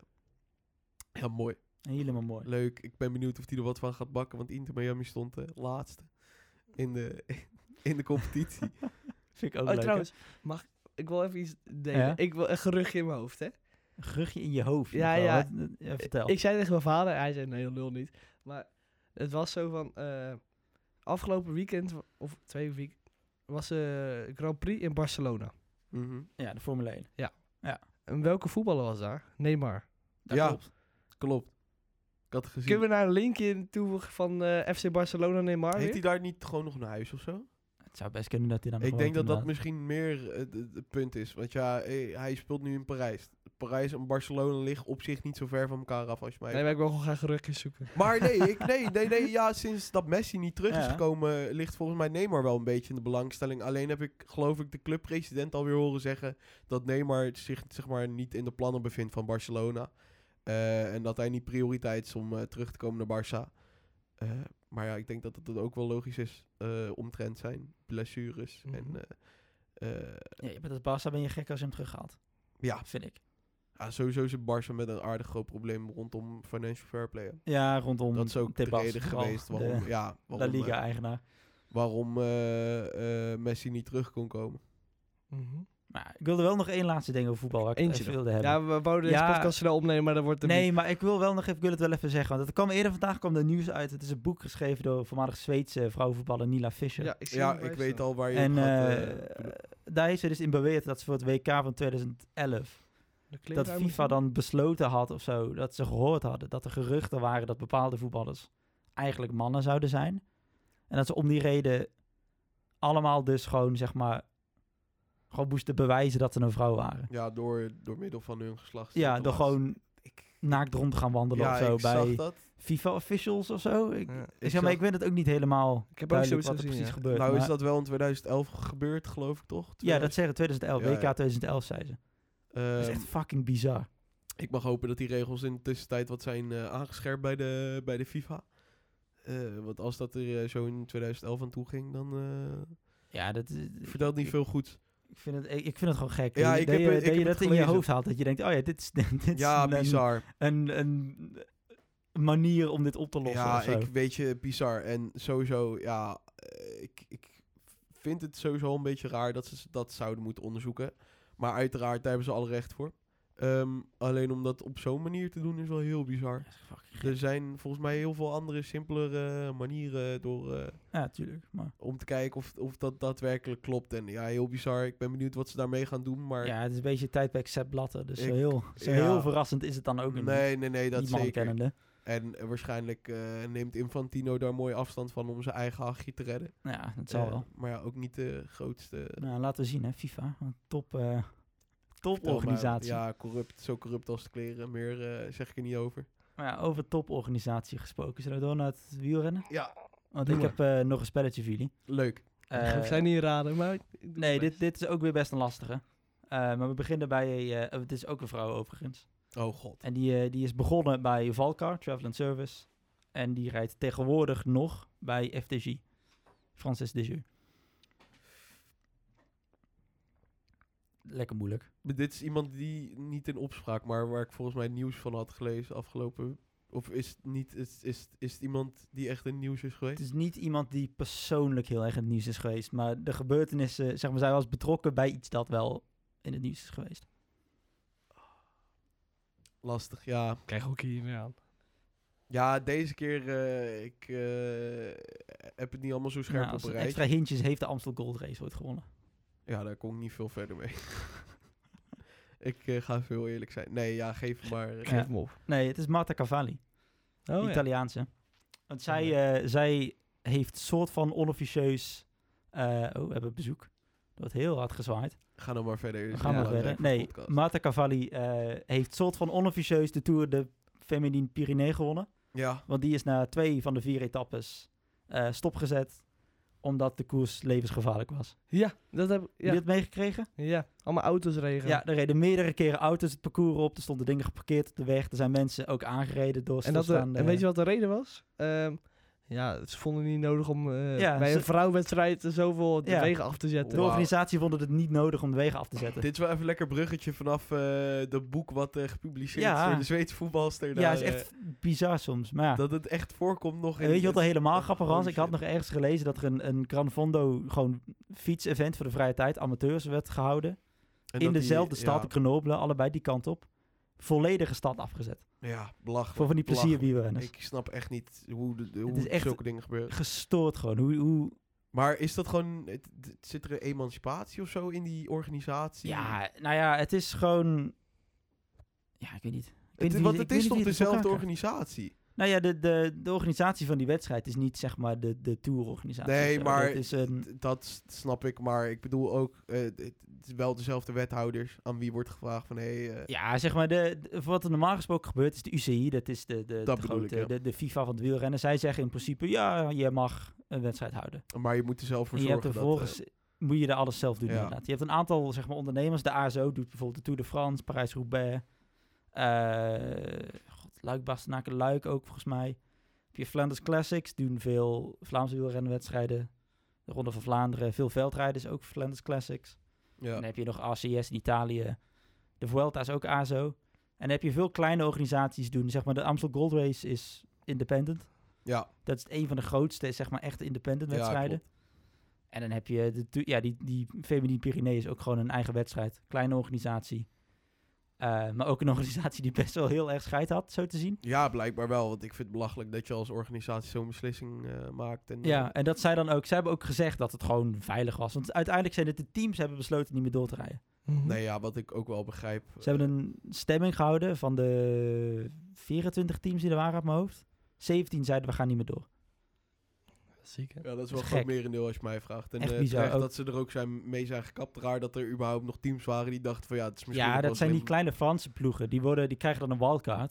Ja, mooi. Helemaal mooi. Leuk. Ik ben benieuwd of hij er wat van gaat bakken. Want Inter Miami stond laatste in de competitie. Vind ik ook Oh, leuk. trouwens, ik wil even iets delen. Ja? Ik wil een geruchtje in mijn hoofd, hè? Een geruchtje in je hoofd. Ja, Nico. ja. Vertel. Ik zei tegen mijn vader, hij zei nee, lul niet. Maar het was zo van, afgelopen weekend, of 2 weken, was Grand Prix in Barcelona. Mhm. Ja, de Formule 1. En welke voetballer was daar? Neymar. Dat Ja. klopt. Klopt. Ik had het gezien. Kunnen we naar een linkje toevoegen van FC Barcelona Neymar Heeft hij weer? daar niet gewoon nog een huis of zo? Het zou best kunnen dat hij dan nog Ik denk dat woont, dat misschien meer het punt is. Want ja, hij speelt nu in Parijs. Parijs en Barcelona liggen op zich niet zo ver van elkaar af als je mij... Nee, maar ik wil gewoon graag geruchtjes zoeken. Maar nee, ja, sinds dat Messi niet terug is Ja. gekomen, ligt volgens mij Neymar wel een beetje in de belangstelling. Alleen heb ik, geloof ik, de clubpresident alweer horen zeggen dat Neymar zich, zeg maar, niet in de plannen bevindt van Barcelona. En dat hij niet prioriteit is om terug te komen naar Barça. Maar ja, ik denk dat het ook wel logisch is omtrent zijn blessures. Mhm. En Ja, met dat Barça ben je gek als je hem terughaalt. ja, Vind ik. ja, sowieso zit Barça met een aardig groot probleem rondom financial fair play. Hè. Ja, rondom Dat is ook de Tebas, reden vooral geweest waarom, de ja, La waarom, Liga-eigenaar. waarom Messi niet terug kon komen. Mhm. Maar ik wilde wel nog één laatste ding over voetbal waar ik het Eentje even nog. wilde hebben. Ja, we wouden deze Ja. podcast snel opnemen, maar dan wordt het Nee, maar ik wil het wel even zeggen. Want er kwam eerder vandaag kwam er nieuws uit. Het is een boek geschreven door voormalig Zweedse vrouwenvoetballer Nila Fischer. Ja, ik, zie Ja, hem ik erbij weet staan. al waar je En op gaat. daar is er dus in beweerd dat ze voor het WK van 2011... De kleding dat uit FIFA moet dan besloten had of zo, dat ze gehoord hadden dat er geruchten waren dat bepaalde voetballers eigenlijk mannen zouden zijn. En dat ze om die reden allemaal dus gewoon, zeg maar, gewoon moesten bewijzen dat ze een vrouw waren. Ja, door middel van hun geslacht. Ja, door gewoon naakt rond gaan wandelen Ja, of zo ik bij zag dat. FIFA officials of zo. Ja. Ik weet het ook niet helemaal Ik heb ook duidelijk zoiets wat er gezien, precies ja. gebeurt. Nou maar- is dat wel in 2011 gebeurd, geloof ik toch? Ja, dat zeggen 2011. Ja, WK ja. 2011 zei ze. Dat is echt fucking bizar. Ik mag hopen dat die regels in de tussentijd wat zijn aangescherpt bij de FIFA. Want als dat er zo in 2011 aan toe ging, dan Ja, dat vertelt niet veel goed. Ik vind het gewoon gek. Ja, ik heb het dat je dat in je gelezen. hoofd haalt. Dat je denkt, oh ja, dit is Ja, een, bizar. een manier om dit op te lossen Ja, of zo. weet je, bizar. En sowieso, ja, ik vind het sowieso een beetje raar dat ze dat zouden moeten onderzoeken. Maar uiteraard, daar hebben ze alle recht voor. Alleen om dat op zo'n manier te doen is wel heel bizar. Dat is fucking gek. Er zijn volgens mij heel veel andere, simpelere manieren door, Ja, tuurlijk. Maar om te kijken of dat daadwerkelijk klopt. En ja, heel bizar. Ik ben benieuwd wat ze daarmee gaan doen. Maar ja, het is een beetje tijdperk Sepp Blatter. Dus Ik- zo ja. heel verrassend is het dan ook niet. nee, dat Die man zeker. kennende. En waarschijnlijk neemt Infantino daar mooi afstand van om zijn eigen hachje te redden. Ja, dat zal wel. Maar ja, ook niet de grootste... Nou, laten we zien, hè. FIFA. Een vertel toporganisatie. maar. Ja, corrupt. Zo corrupt als de kleren. Meer zeg ik er niet over. Maar ja, over toporganisatie gesproken. Zullen we door naar het wielrennen? Ja, Want Doe ik heb nog een spelletje voor jullie. leuk. Ik zou niet raden, maar... ik doe Nee, mijn best. dit is ook weer best een lastige. Maar we beginnen bij... het is ook een vrouw overigens. Oh god. En die is begonnen bij Valcar, Travel & Service. En die rijdt tegenwoordig nog bij FDJ. Francis Desjeux. Lekker moeilijk. Maar dit is iemand die niet in opspraak, maar waar ik volgens mij nieuws van had gelezen afgelopen... Of is het niet... Is het iemand die echt in nieuws is geweest? Het is niet iemand die persoonlijk heel erg in het nieuws is geweest. Maar de gebeurtenissen, zeg maar, zij was betrokken bij iets dat wel in het nieuws is geweest. Lastig, ja. Ik krijg ook hier weer aan. Ja, deze keer... ik heb het niet allemaal zo scherp Nou, op als een extra rijtje. hintjes heeft de Amstel Gold Race ooit gewonnen. Ja, daar kom ik niet veel verder mee. Ik ga veel eerlijk zijn. Nee, ja, geef hem maar. Geef hem op. Nee, het is Marta Cavalli. Oh, ja. Italiaanse. Want zij heeft soort van onofficieus... we hebben bezoek. Er wordt heel hard gezwaaid. Ga nou maar verder. We Dit is gaan heel maar verder. belangrijk Nee, voor de podcast. Marta Cavalli heeft soort van onofficieus de Tour de Féminine Pyrénées gewonnen. Ja, Want die is na 2 van de 4 etappes stopgezet. Omdat de koers levensgevaarlijk was. Ja, dat heb ik... Heb je Ja. dat meegekregen? Ja, allemaal auto's regelen. Ja, er reden meerdere keren auto's het parcours op. Er stonden dingen geparkeerd op de weg. Er zijn mensen ook aangereden door En, stilstaande... en weet je wat de reden was? Ja, ze vonden het niet nodig om Ja, bij ze- een vrouwwedstrijd zoveel de Ja. wegen af te zetten. De organisatie vond het niet nodig om de wegen af te zetten. dit is wel even een lekker bruggetje vanaf dat boek wat gepubliceerd Ja. is door de Zweedse voetbalster. Ja, daar, is echt bizar soms. Maar ja. dat het echt voorkomt nog. En weet je wat er helemaal grappig was? Holy Ik had shit. nog ergens gelezen dat er een Gran Fondo gewoon fiets-event voor de vrije tijd, amateurs, werd gehouden. En In dat die- dezelfde stad, ja, de Grenoble, allebei die kant op. Volledige stad afgezet. Ja, belachelijk. Voor van die belachelijk. plezierwielrenners. Ik snap echt niet hoe is echt- zulke dingen gebeuren. Gestoord gewoon. Hoe... Maar is dat gewoon... zit er een emancipatie of zo in die organisatie? Ja, nou ja, het is gewoon... Ja, ik weet niet. Want het is toch dezelfde organisatie? organisatie? Nou ja, de organisatie van die wedstrijd is niet zeg maar de tourorganisatie. Nee, of zo. maar Het is een... dat snap ik. Maar ik bedoel ook, het is wel dezelfde wethouders aan wie wordt gevraagd van... Ja, zeg maar, wat er normaal gesproken gebeurt is de UCI, dat is de Dat bedoel grote, ik, ja. de FIFA van het wielrennen. Zij zeggen in principe, ja, je mag een wedstrijd houden. maar je moet er zelf voor En je hebt zorgen er vervolgens, moet je er alles zelf doen ja. inderdaad. Je hebt een aantal zeg maar, ondernemers, de ASO doet bijvoorbeeld de Tour de France, Parijs-Roubaix, Luik-Bastenaken-Luik ook volgens mij. Heb je Flanders Classics, doen veel Vlaamse wielrennenwedstrijden. De Ronde van Vlaanderen, veel veldrijders, ook Flanders Classics. Ja. Dan heb je nog ACS in Italië. De Vuelta is ook ASO. En dan heb je veel kleine organisaties doen. Zeg maar de Amstel Gold Race is independent. Ja, Dat is een van de grootste, zeg maar, echt independent Ja, wedstrijden. klopt. En dan heb je die Féminine Pyrénées is ook gewoon een eigen wedstrijd. Kleine organisatie. Maar ook een organisatie die best wel heel erg scheid had, zo te zien. ja, blijkbaar wel. Want ik vind het belachelijk dat je als organisatie zo'n beslissing maakt. En, Ja, en dat zij dan ook... Zij hebben ook gezegd dat het gewoon veilig was. Want uiteindelijk zijn het de teams hebben besloten niet meer door te rijden. Mhm. Nee, ja, wat ik ook wel begrijp. Ze hebben een stemming gehouden van de 24 teams die er waren op mijn hoofd. 17 zeiden we gaan niet meer door. Ziek, hè? Ja, dat is Dat wel is een groot gek. merendeel als je mij vraagt. En Echt bizar terecht ook. dat ze er ook mee zijn gekapt. Raar dat er überhaupt nog teams waren die dachten van ja, het is misschien Ja, ook wel dat zijn die slim. kleine Franse ploegen. Die krijgen dan een wildcard.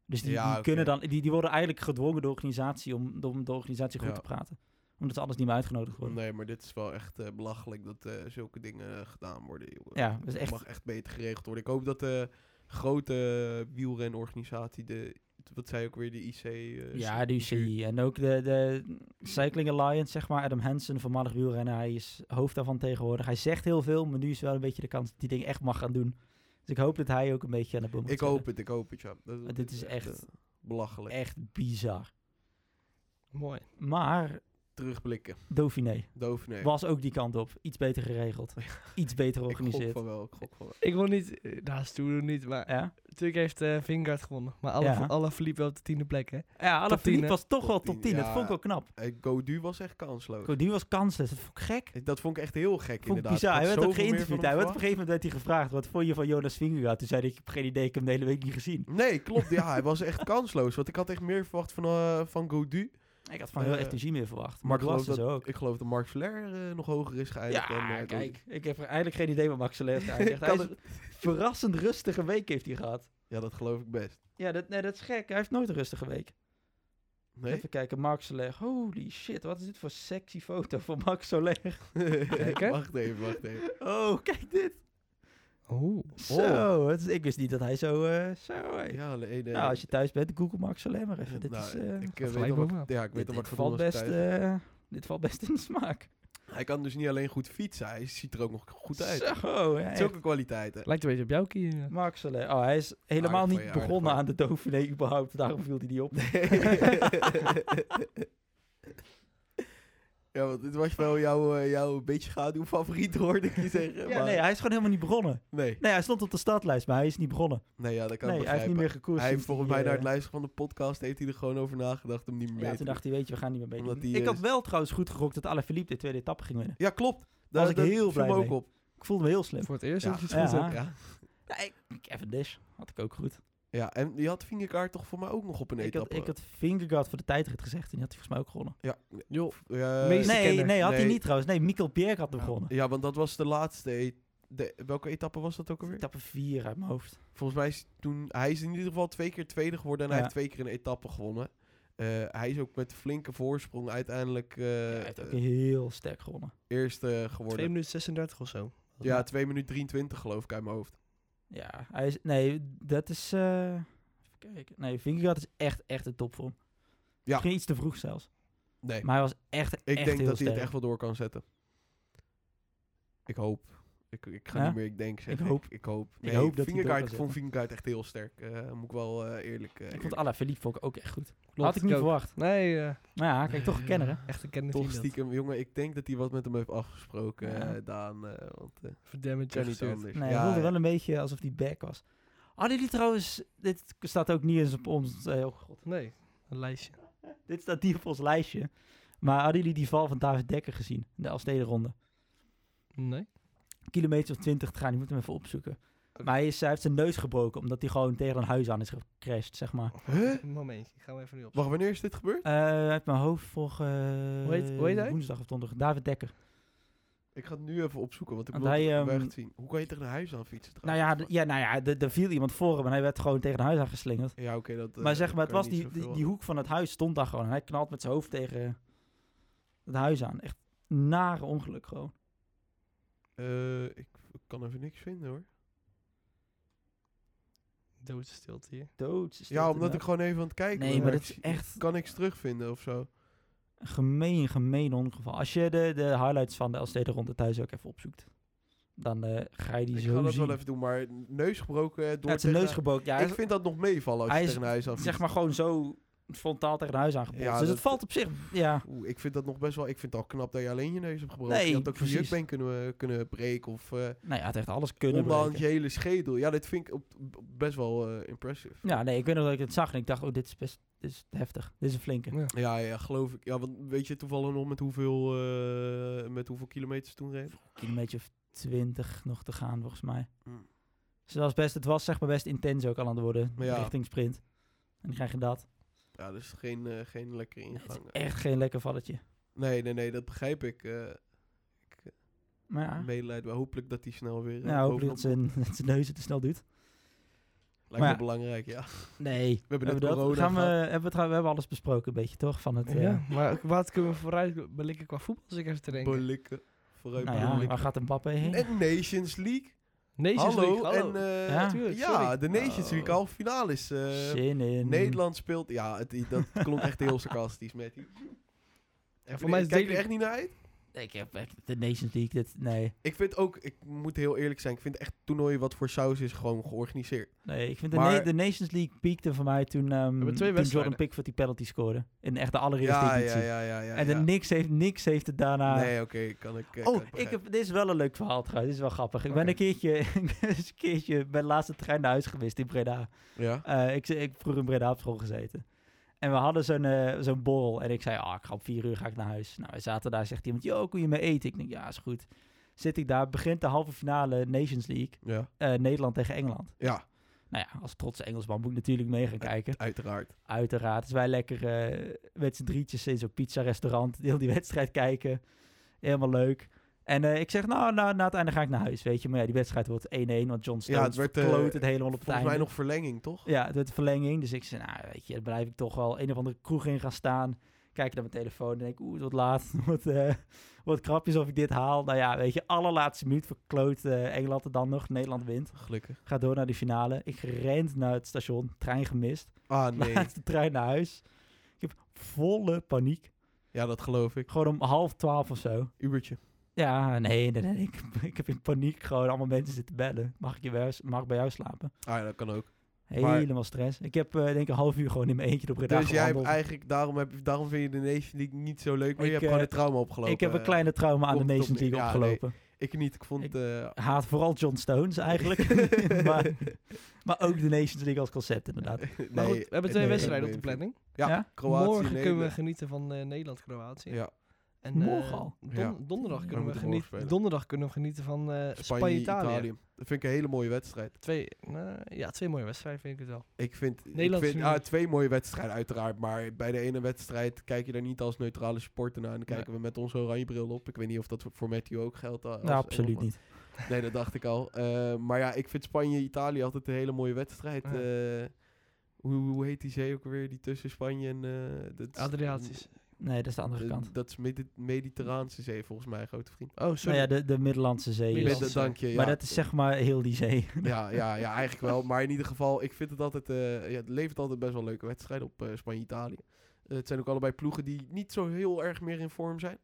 Dus die, Ja, die kunnen dan, die worden eigenlijk gedwongen door de organisatie om de organisatie goed te praten. Omdat ze anders niet meer uitgenodigd worden. Nee, maar dit is wel echt belachelijk dat zulke dingen gedaan worden. Jongen. Ja, dat is Het echt... mag echt beter geregeld worden. Ik hoop dat de grote wielrenorganisatie, wat zei ook weer, de IC... de UCI. En ook de Cycling Alliance, zeg maar. Adam Hansen, voormalig wielrenner. Hij is hoofd daarvan tegenwoordig. Hij zegt heel veel, maar nu is wel een beetje de kans dat hij dingen echt mag gaan doen. Dus ik hoop dat hij ook een beetje aan de boom gaat Ik hoop het, ja. Dit is echt belachelijk. echt bizar. Mooi. Maar Terugblikken. Dauphiné Dauphiné. was ook die kant op. Iets beter geregeld. Iets beter Ik gok georganiseerd. van wel. Ik wil niet, stoer niet, maar Ja? natuurlijk heeft Vingegaard gewonnen. Maar Ja. alle verliep wel op de 10e plek, hè? Ja, Alaphilippe hè? was toch wel Top top 10, 10. Dat ja. vond ik wel knap. Gaudu was echt kansloos. Die was kansloos. Dat vond ik gek. Dat vond ik echt heel gek, Vond ik inderdaad. bizar. Ik Hij had werd ook zoveel meer geïnterviewd. van Hij hem werd op een gegeven moment werd hij gevraagd: wat vond je van Jonas Vingegaard? Toen zei hij: ik heb geen idee, ik heb hem de hele week niet gezien. Nee, klopt. Ja, hij was echt kansloos. Want ik had echt meer verwacht van Gaudu. Ik had van heel FDG meer verwacht. Maar Maar dat was dus ook. ik geloof dat Marc Soler nog hoger is geëindigd dan Ja, Gaudu. kijk. Ik heb eigenlijk geen idee wat Max Soler is geëindigd. Hij Kan is een verrassend rustige week heeft hij gehad. Ja, dat geloof ik best. Ja, dat is gek. Hij heeft nooit een rustige week. Nee? Even kijken, Max Soler. Holy shit, wat is dit voor sexy foto van Max Soler? Kijk, hè? Wacht even. Oh, kijk dit. Oeh. Zo, ik wist niet dat hij zo... hey. Ja, nee. Nou, als je thuis bent, Google Max Soler maar even. Dit Nou, is... ik gelijk weet al wat, bovenaan. ja, ik weet dit, al dit wat valt voor best... krijgen. dit valt best in de smaak. Hij kan dus niet alleen goed fietsen, hij ziet er ook nog goed uit. Zo, ja, Zulke kwaliteiten. Lijkt een beetje op jouw kie. Max Soler. Oh, hij is helemaal Aardig van niet je, begonnen aardig aan de Dauphiné überhaupt. Daarom viel hij niet op. Ja, want dit was wel jouw beetje schaduw favoriet, hoorde ik je zeggen. Ja, maar- nee, hij is gewoon helemaal niet begonnen. Nee, Nee, hij stond op de startlijst, maar hij is niet begonnen. ja, dat kan Nee, ik hij heeft niet meer gekoerst. Hij heeft sinds volgens die, mij naar het luisteren van de podcast heeft hij er gewoon over nagedacht om niet meer mee Ja, te toen doen. dacht hij, weet je, we gaan niet meer mee. Omdat doen. die, Ik had wel trouwens goed gegokt dat Alaphilippe de tweede etappe ging winnen. Ja, klopt. Was ik heel viel blij me ook mee. op. Ik voelde me heel slim. Voor het eerst Ja. dat je het Ja. goed hebt. Ja. Ja, Cavendish had ik ook goed. Ja, en die had Vingegaard toch voor mij ook nog op een etappe. Ik had Vingegaard voor de tijdrit gezegd en die had hij volgens mij ook gewonnen. Ja. Joh. Meeste Nee, had hij Nee. niet trouwens. Nee, Mikkel Bjerg had hem gewonnen. Ja, want dat was de laatste. Welke etappe was dat ook alweer? Etappe 4 uit mijn hoofd. Volgens mij is hij is in ieder geval 2 keer tweede geworden en hij Ja. heeft 2 keer een etappe gewonnen. Hij is ook met flinke voorsprong uiteindelijk hij heeft ook heel sterk gewonnen. eerste 2 geworden. minuten 36 of zo. Ja, 2 minuten 23 geloof ik uit mijn hoofd. Ja, hij is... Nee, dat is... even kijken. Nee, Vingegaard is echt een topvorm. Ja. Misschien iets te vroeg zelfs. Nee, Maar hij was echt ik heel denk dat hij sterk. het echt wel door kan zetten. Ik hoop. Ik ga Ja? niet meer ik denk zeggen. Ik hoop. Ik hoop. Ik hoop dat hij door Vingegaard, kan ik vond Vingegaard echt heel sterk. Moet ik wel eerlijk... Ik vond Alaphilippe vond ik ook echt goed. Klopt, Had ik niet ook. verwacht. Nee, Maar ja, kijk, toch een kenner, hè? echt een kennis. toch stiekem, jongen, ik denk dat hij wat met hem heeft afgesproken, Ja. Daan. Want Verdamage kan niet gestuurd. anders. Nee, Ja, hij voelde ja. wel een beetje alsof hij back was. Hadden jullie trouwens... Dit staat ook niet eens op ons... oh god. Nee, een lijstje. Dit staat niet op ons lijstje. Maar hadden jullie die val van David Dekker gezien? De Elfstedenronde. Nee. Kilometer of 20 te gaan. Die moet hem even opzoeken. Maar hij heeft zijn neus gebroken. Omdat hij gewoon tegen een huis aan is gecrashed, zeg maar. Huh? Een momentje, ik ga hem even nu op. Wacht, wanneer is dit gebeurd? Uit mijn hoofd volg... heet hij? woensdag of donderdag. David Dekker. Ik ga het nu even opzoeken, want ik Want wil hij, het ehm, echt zien. Hoe kan je tegen een huis aan fietsen Nou trouwens? ja, er viel iemand voor hem. En hij werd gewoon tegen een huis aangeslingerd. Ja, oké, dat... Maar zeg maar, het kan was je niet zoveel die hoek van het huis stond daar gewoon. En hij knalt met zijn hoofd tegen het huis aan. Echt nare ongeluk gewoon. Ik kan even niks vinden, hoor. Doodstilte hier. Doods. Ja, omdat ik gewoon even aan het kijken Nee, ben, maar ik dat is zie- echt- Ik kan niks terugvinden of zo. Een gemeen ongeval. Als je de highlights van de Elfstedenronde thuis ook even opzoekt. Dan ga je die Ik zo ga dat zien. wel even doen, maar neus gebroken door Hij heeft zijn tegen- neus gebroken. Ja, Ik vind dat nog meevallen als hij je is, tegen een huis aan zeg maar gewoon zo frontaal tegen een huis aangebotst. Ja, dus dat- het valt op zich, ja. Ik vind dat nog best wel... Ik vind het al knap dat je alleen je neus hebt gebroken. Nee, je had ook je precies. jukbeen kunnen breken of Nou ja, het heeft alles kunnen onderhand breken. je hele schedel. Ja, dit vind ik best wel impressive. Ja, nee, ik weet nog dat ik het zag en ik dacht, oh, dit is heftig. Dit is een flinke. Ja. Ja, geloof ik. Ja, want weet je toevallig nog met hoeveel kilometers toen reed? Kilometer of 20 nog te gaan, volgens mij. Mm. Dus het was zeg maar best intens ook al aan het worden, Maar ja. richting sprint. En dan krijg je dat. Ja, dus geen lekkere Het ingang. is echt geen lekker valletje. Nee, dat begrijp ik. Maar ja, Medelijden. Hopelijk dat hij snel weer... hopelijk dat zijn neus het te snel doet. Lijkt Maar me belangrijk, ja. Nee. We hebben net dat? corona We hebben alles besproken, een beetje toch? Van het, Ja, maar wat kunnen we vooruit blikken qua voetbal, als ik even te denken? Bolikken. Vooruit nou ja, bolikken. waar gaat Mbappé heen? En Nations League. Nations Hallo. League, En Ja? Tuurlijk, ja, sorry. de Nations League halve finale is... Zin in. Nederland speelt... Ja, dat klonk echt heel sarcastisch, Matty. En voor mij is Kijk je het er echt niet naar uit? Ik heb echt de Nations League, nee. Ik vind ook, ik moet heel eerlijk zijn, ik vind echt toernooien wat voor saus is gewoon georganiseerd. Nee, ik vind Maar- de Nations League piekte voor mij toen, twee toen wedstrijden. Jordan Pickford die penalty scoorde. In echt de allereerste Ja, editie. ja. En niks heeft het daarna... Nee, oké, kan ik Dit is wel een leuk verhaal trouwens. Dit is wel grappig. Ik ben een keertje bij de laatste trein naar huis geweest in Breda. Ja? Ik vroeger in Breda op school gezeten. En we hadden zo'n borrel. En ik zei, ik ga om 4 uur ga ik naar huis. Nou, we zaten daar, zegt iemand, yo, kun je mee eten? Ik denk, ja, is goed. Zit ik daar, begint de halve finale Nations League. Ja. Nederland tegen Engeland. Ja, Nou ja, als trotse Engelsman moet ik natuurlijk mee gaan kijken. uiteraard. Uiteraard. Dus wij lekker met z'n drietjes in zo'n pizza-restaurant heel die wedstrijd kijken. Helemaal leuk. En ik zeg, na het einde ga ik naar huis, weet je. Maar ja, die wedstrijd wordt 1-1, want John Stones kloot het helemaal op het Volgens einde. mij nog verlenging, toch? Ja, het werd verlenging. Dus ik zei, weet je, dan blijf ik toch wel een of andere kroeg in gaan staan. Kijk naar mijn telefoon en denk, het wordt laat. Wat krapjes of ik dit haal. Nou ja, weet je, allerlaatste minuut verkloot Engeland er dan nog. Nederland wint. Gelukkig. Gaat door naar die finale. Ik rent naar het station, trein gemist. Ah, nee. Laatste trein naar huis. Ik heb volle paniek. Ja, dat geloof ik. Gewoon om 11:30 of zo. Ubertje. Ja, nee. Ik heb in paniek gewoon allemaal mensen zitten bellen. Mag ik bij jou slapen? Ah, ja, dat kan ook. Helemaal stress. Ik heb denk ik een half uur gewoon in mijn eentje op Breda Dus jij hebt gewandeld. eigenlijk, daarom vind je de Nations League niet zo leuk, maar je Ik, hebt gewoon een trauma opgelopen. Ik heb een kleine trauma aan de komt het Nations op neer. League Ja, opgelopen. Ik niet, ik vond... Haat vooral John Stones eigenlijk. maar ook de Nations League als concept inderdaad. Maar goed, we hebben 2 nee, wedstrijden op nee, de planning. Ja, Ja? Kroatië, Morgen kunnen we Nederland. genieten van Nederland-Kroatië. Ja, En Morgen al? Ja. Donderdag, We kunnen we moeten morgen genieten, spelen. donderdag kunnen we genieten van Spanje-Italië. Dat vind ik een hele mooie wedstrijd. 2 mooie wedstrijden vind ik het wel. Ik vind Nederland is nu- 2 mooie wedstrijden uiteraard, maar bij de ene wedstrijd kijk je daar niet als neutrale supporter naar en dan kijken we met onze oranje bril op. Ik weet niet of dat voor Matthew ook geldt. Als Nou, absoluut Engelsman. niet. Nee, dat dacht ik al. Maar ja, ik vind Spanje-Italië altijd een hele mooie wedstrijd. Ja. Hoe heet die zee ook weer, die tussen Spanje en... dat is- Adriatisch. Nee, dat is de andere kant. Dat is Mediterraanse zee volgens mij, grote vriend. Oh, sorry. Nou ja, de Middellandse Zee. Middellandse is- Zee. Dank je, ja. Maar dat is zeg maar heel die zee. Ja, eigenlijk wel. Maar in ieder geval, ik vind het altijd... het levert altijd best wel leuke wedstrijden op Spanje-Italië. Het zijn ook allebei ploegen die niet zo heel erg meer in vorm zijn.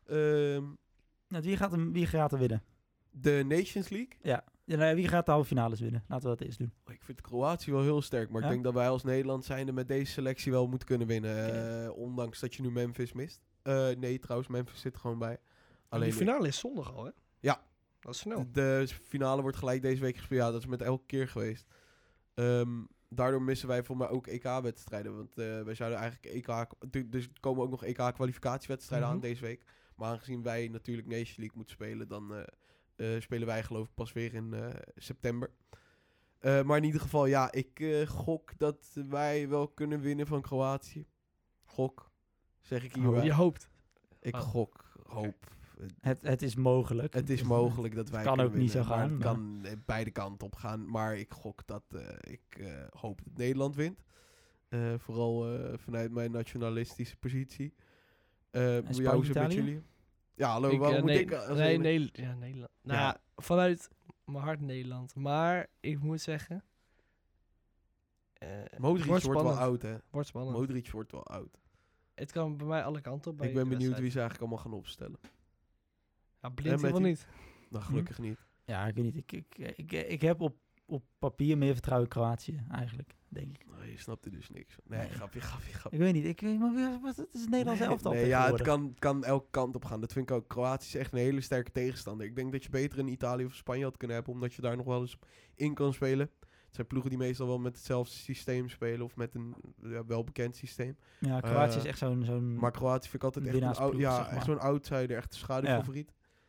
Nou, wie gaat er winnen? De Nations League. Ja, wie gaat de halve finales winnen? Laten we dat eerst doen. Ik vind Kroatië wel heel sterk. Maar Ja? ik denk dat wij als Nederland zijnde met deze selectie wel moeten kunnen winnen. Ondanks dat je nu Memphis mist. Nee, trouwens, Memphis zit er gewoon bij. Die finale is zondag al, hè? Ja. Dat is snel. De finale wordt gelijk deze week gespeeld. Ja, dat is met elke keer geweest. Daardoor missen wij voor mij ook EK-wedstrijden. Want wij zouden eigenlijk EK... Dus er komen ook nog EK-kwalificatiewedstrijden aan deze week. Maar aangezien wij natuurlijk Nations League moeten spelen... dan spelen wij geloof ik pas weer in september. Maar in ieder geval, ja, ik gok dat wij wel kunnen winnen van Kroatië. Gok, zeg ik hier. Je hoopt. Ik Oh. hoop... Het is mogelijk. Het is mogelijk dat wij kan kunnen ook niet winnen, zo gaan, maar het maar- kan beide kanten op gaan. Maar ik gok dat ik hoop dat Nederland wint. Vooral vanuit mijn nationalistische positie. Hoe jou is het met Spanje-Italië? jullie? Ja, hallo, waarom moet ik... Nederland. Nou, Ja. vanuit mijn hart Nederland. Maar ik moet zeggen... Modric wordt wel spannend. oud, hè? Wordt spannend. Modric wordt wel oud. Het kan bij mij alle kanten op. bij Ik ben de benieuwd wie wedstrijd. ze eigenlijk allemaal gaan opstellen. Ja, blind met wel die- niet. Nou, gelukkig niet. Ja, ik weet niet. Ik heb op papier meer vertrouwen in Kroatië, eigenlijk, denk ik. Nou, je snapt er dus niks van. Nee, Nee. grapje. Ik weet niet. Maar het is het Nederlands elftal Nee, ja, het tegenwoordig. kan elke kant op gaan. Dat vind ik ook. Kroatië is echt een hele sterke tegenstander. Ik denk dat je beter in Italië of Spanje had kunnen hebben, omdat je daar nog wel eens in kan spelen. Het zijn ploegen die meestal wel met hetzelfde systeem spelen of met een welbekend systeem. Ja, Kroatië is echt zo'n Maar Kroatië vind ik altijd echt, winnaarsploeg, zeg maar. echt zo'n outsider, echt een schaduwfavoriet.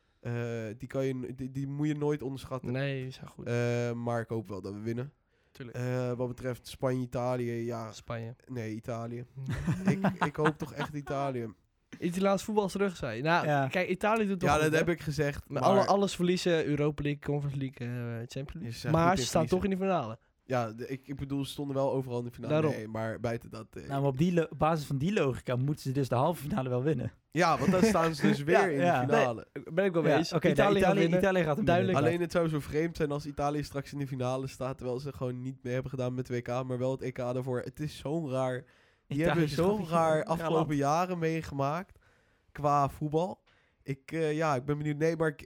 Die moet je nooit onderschatten. Nee, die zijn goed. Maar ik hoop wel dat we winnen. Tuurlijk. Wat betreft Spanje-Italië, ja, Spanje. nee, Italië. ik hoop toch echt Italië. Italiaans voetbal is terug, zei je. Nou, Ja. kijk, Italië doet toch Ja, goed, dat hè? heb ik gezegd. Maar Maar alles verliezen, Europa League, Conference League, Champions Je League. zijn Maar goed ze in staan verliezen. toch in de finale. Ja, ik bedoel, ze stonden wel overal in de finale. Daarom. Nee, maar buiten dat... Nou, maar op basis van die logica moeten ze dus de halve finale wel winnen. Ja, want dan staan ze dus weer in de finale. Ben ik wel mee eens. Oké, Italië gaat winnen. Italië gaat hem Duidelijk. winnen. Alleen het zou zo vreemd zijn als Italië straks in de finale staat, terwijl ze gewoon niet mee hebben gedaan met WK, maar wel het EK daarvoor. Het is zo'n raar... Die Italië hebben is zo'n gewoon raar een afgelopen land. jaren meegemaakt qua voetbal. Ik ben benieuwd. Nee, maar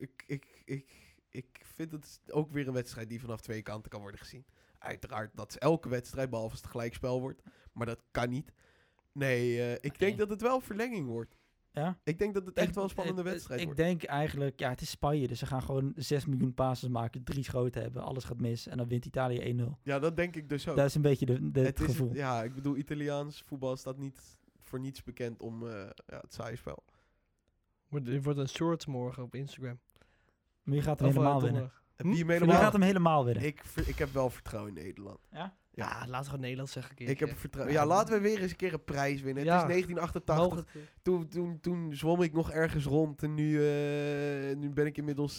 ik vind het ook weer een wedstrijd die vanaf twee kanten kan worden gezien. Uiteraard, dat is elke wedstrijd, behalve als het gelijkspel wordt. Maar dat kan niet. Nee, ik denk dat het wel verlenging wordt. Ja? Ik denk dat het echt wel een spannende wedstrijd Ik wordt. denk eigenlijk, ja, het is Spanje, dus ze gaan gewoon 6 miljoen passes maken, 3 schoten hebben, alles gaat mis en dan wint Italië 1-0. Ja, dat denk ik dus ook. Dat is een beetje het is, gevoel. ja, ik bedoel, Italiaans voetbal staat niet voor niets bekend om het saaie spel. Er wordt een short morgen op Instagram. Maar je gaat hem Of, helemaal donderdag. winnen. Heb je hem Je helemaal? gaat hem helemaal winnen. Ik heb wel vertrouwen in Nederland. Ja? Ja. Ja, laten we gewoon Nederland zeggen. Ik heb vertrouwen. Ja, laten we weer eens een keer een prijs winnen. Het is 1988. Toen zwom ik nog ergens rond en nu ben ik inmiddels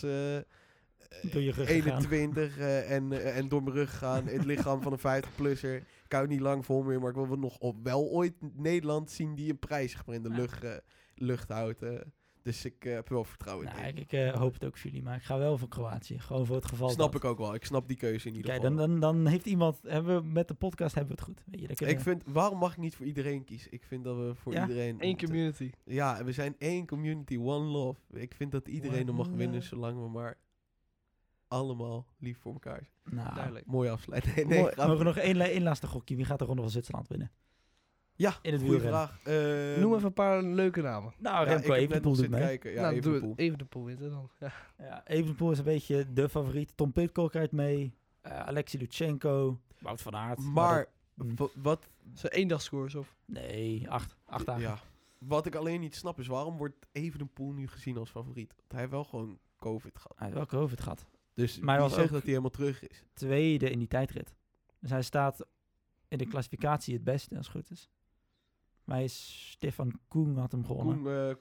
Door je rug gegaan. 21 en door mijn rug gegaan. Het lichaam van een 50-plusser. Ik hou het niet lang vol meer, maar ik wil nog wel ooit Nederland zien die een prijs zeg maar, in de lucht houdt. Dus ik heb wel vertrouwen in. Nou, ik hoop het ook voor jullie, maar ik ga wel voor Kroatië. Gewoon voor het geval. Snap ik ook wel. Ik snap die keuze in ieder Kijk, geval. dan heeft iemand, met de podcast hebben we het goed. Weet je, dan kunnen Ik vind, waarom mag ik niet voor iedereen kiezen? Ik vind dat we voor iedereen... Eén community. Ja, en we zijn één community, one love. Ik vind dat iedereen er mag winnen, zolang we maar allemaal lief voor elkaar zijn. Nou, Duidelijk. Mooi afsluiten. Nee, mooi. grapje. Mogen we nog één laatste gokje? Wie gaat de Ronde van Zwitserland winnen? Ja, in het goede wielrennen? vraag. Noem even een paar leuke namen. Nou, Ja, Remco ik heb net Evenepoel nog doet zitten mee. kijken. Ja, Nou, doe Evenepoel. het. Even de pool winnen dan. Ja. Ja, Evenepoel is een beetje de favoriet. Tom Pidcock rijdt mee. Alexei Lutsenko. Wout van Aert. Maar, dat- wat... Zijn eendagscores of? Nee, 8 dagen. Ja, wat ik alleen niet snap is, waarom wordt Evenepoel nu gezien als favoriet? Want hij heeft wel gewoon COVID gehad. Hij heeft wel COVID gehad. Dus Maar hij wie was zegt ook- dat hij helemaal terug is? Tweede in die tijdrit. Dus hij staat in de klassificatie het beste, als het goed is. Maar hij is Stefan Koen had hem gewonnen.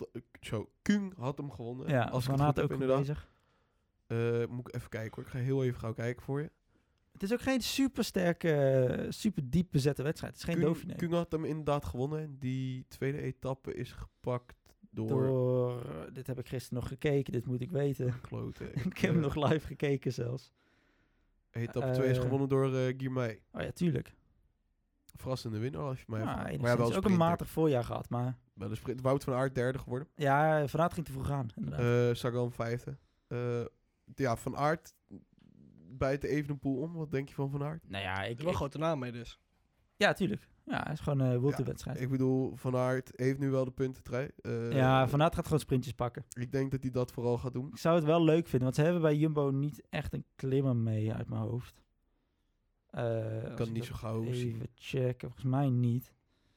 Kuhn had hem gewonnen. Ja, als ik Van het Aert goed ook heb, goed inderdaad. bezig. Moet ik even kijken hoor. Ik ga heel even gauw kijken voor je. Het is ook geen super sterke, super diep bezette wedstrijd. Het is geen Dauphiné. Kuhn had hem inderdaad gewonnen. Die tweede etappe is gepakt door... Dit heb ik gisteren nog gekeken, dit moet ik weten. Kloten. Ik heb hem nog live gekeken zelfs. Etappe 2 is gewonnen door Girmay. Oh ja, tuurlijk. Verrassende winnaar als je mij Ja, vraagt. maar wel ook een matig voorjaar gehad, maar... Wel een sprint. Wout van Aert derde geworden. Ja, Van Aert ging te vroeg aan, inderdaad. Sagan vijfde. Ja, Van Aert buiten Evenepoel om. Wat denk je van Aert? Nou ja, Er is wel een grote naam mee dus. ja, tuurlijk. Ja, het is gewoon een wilde-wedstrijd. Ik bedoel, Van Aert heeft nu wel de puntentrui. Ja, Van Aert gaat gewoon sprintjes pakken. Ik denk dat hij dat vooral gaat doen. Ik zou het wel leuk vinden, want ze hebben bij Jumbo niet echt een klimmer mee uit mijn hoofd. Ik kan het niet zo gauw zien. Even checken, volgens mij niet.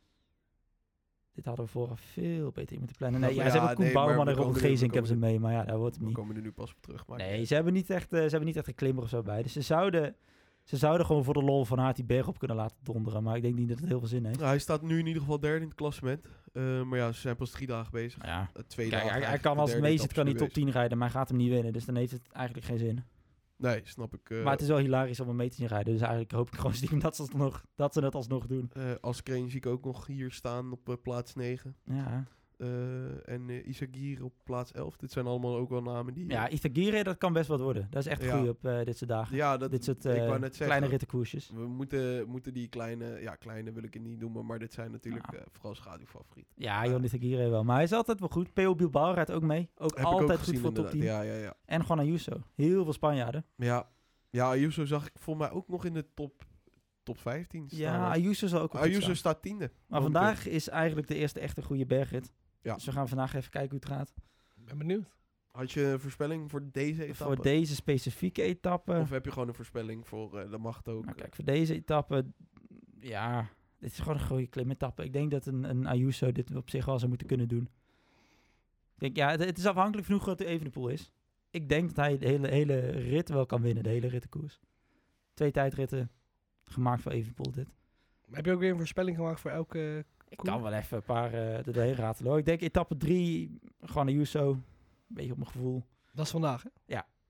Dit hadden we vorige veel beter in moeten plannen. Nee, Ja, ze hebben Koen nee, maar Bouwman we en Robert komen er- Geesink we hebben ze komen mee, maar ja, daar wordt het We niet. komen er nu pas op terug. Maar Nee, ze hebben niet echt een klimmer of zo bij. Dus ze zouden gewoon voor de lol van Aert die berg op kunnen laten donderen. Maar ik denk niet dat het heel veel zin heeft. Hij staat nu in ieder geval derde in het klassement. Maar ja, ze zijn pas 3 dagen bezig. Ja. 2 Kijk, dagen. hij eigenlijk. kan De als het derde meest etappe kan hij is top nu 10 rijden, maar hij gaat hem niet winnen. Dus dan heeft het eigenlijk geen zin. bezig. Nee, snap ik. Maar het is wel hilarisch om hem mee te zien rijden. Dus eigenlijk hoop ik gewoon stiekem dat ze het alsnog doen. Als Kreen zie ik ook nog hier staan op plaats 9. Ja, En Isagire op plaats 11. Dit zijn allemaal ook wel namen die... ja Itagire, dat kan best wat worden. Dat is echt Ja. goed op dit soort dagen. Ja, dat, Dit soort ik wou net zeggen. kleine rittenkoersjes. We moeten die kleine... Ja, kleine wil ik het niet noemen. Maar dit zijn natuurlijk Ja. vooral schaduwfavorieten. Ja, Jon Itagire wel. Maar hij is altijd wel goed. PO Bilbao rijdt ook mee. Ook Heb altijd ik ook goed gezien, voor top 10. inderdaad. Ja. En Juan Ayuso. Heel veel Spanjaarden. Ja, Ayuso zag ik voor mij ook nog in de top 15 staan. Ja, Ayuso zal ook wel goed Ayuso staan. staat 10e. Maar vandaag is eigenlijk de eerste echte goede bergrit. Ja. Dus we gaan vandaag even kijken hoe het gaat. Ben benieuwd. Had je een voorspelling voor deze etappe? Voor deze specifieke etappe. Of heb je gewoon een voorspelling voor... dat mag het ook. Nou, kijk, voor deze etappe... Ja, dit is gewoon een goede klimetappe. Ik denk dat een Ayuso dit op zich wel zou moeten kunnen doen. Ik denk, ja, het is afhankelijk van hoe groot de Evenepoel is. Ik denk dat hij de hele rit wel kan winnen. De hele rittenkoers. 2 tijdritten. Gemaakt voor Evenepoel dit. Heb je ook weer een voorspelling gemaakt voor elke... Ik kan wel even een paar erheen ratelen hoor. Ik denk etappe 3, gewoon Ayuso. Een beetje op mijn gevoel. Dat is vandaag, hè? Ja,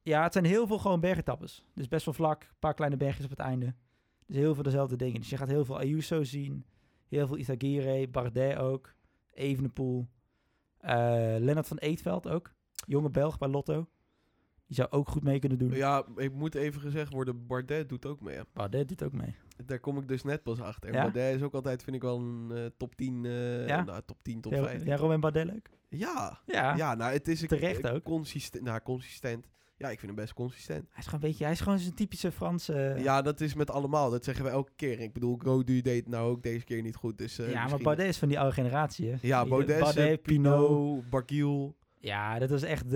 Ja, het zijn heel veel gewoon bergetappes. Dus best wel vlak, een paar kleine bergjes op het einde. Dus heel veel dezelfde dingen. Dus je gaat heel veel Ayuso zien. Heel veel Izagirre, Bardet ook. Evenepoel. Lennart van Eetveld ook. Jonge Belg bij Lotto. Die zou ook goed mee kunnen doen. Ja, ik moet even gezegd worden, Bardet doet ook mee. Hè. Bardet doet ook mee. Daar kom ik dus net pas achter. Ja? Bardet is ook altijd, vind ik wel een top 10, Ja? top 10, top 5. Ja, Robin Bardet leuk? Ja. Ja. Ja, nou, het is Terecht ook. Consistent. Ja, ik vind hem best consistent. Hij is gewoon zo'n typische Franse... Ja, dat is met allemaal. Dat zeggen we elke keer. Ik bedoel, Gaudu deed nou ook deze keer niet goed. Dus, ja, maar misschien... Bardet is van die oude generatie, hè? Ja, Bardet, Pinot, Barguil. Ja, dat was echt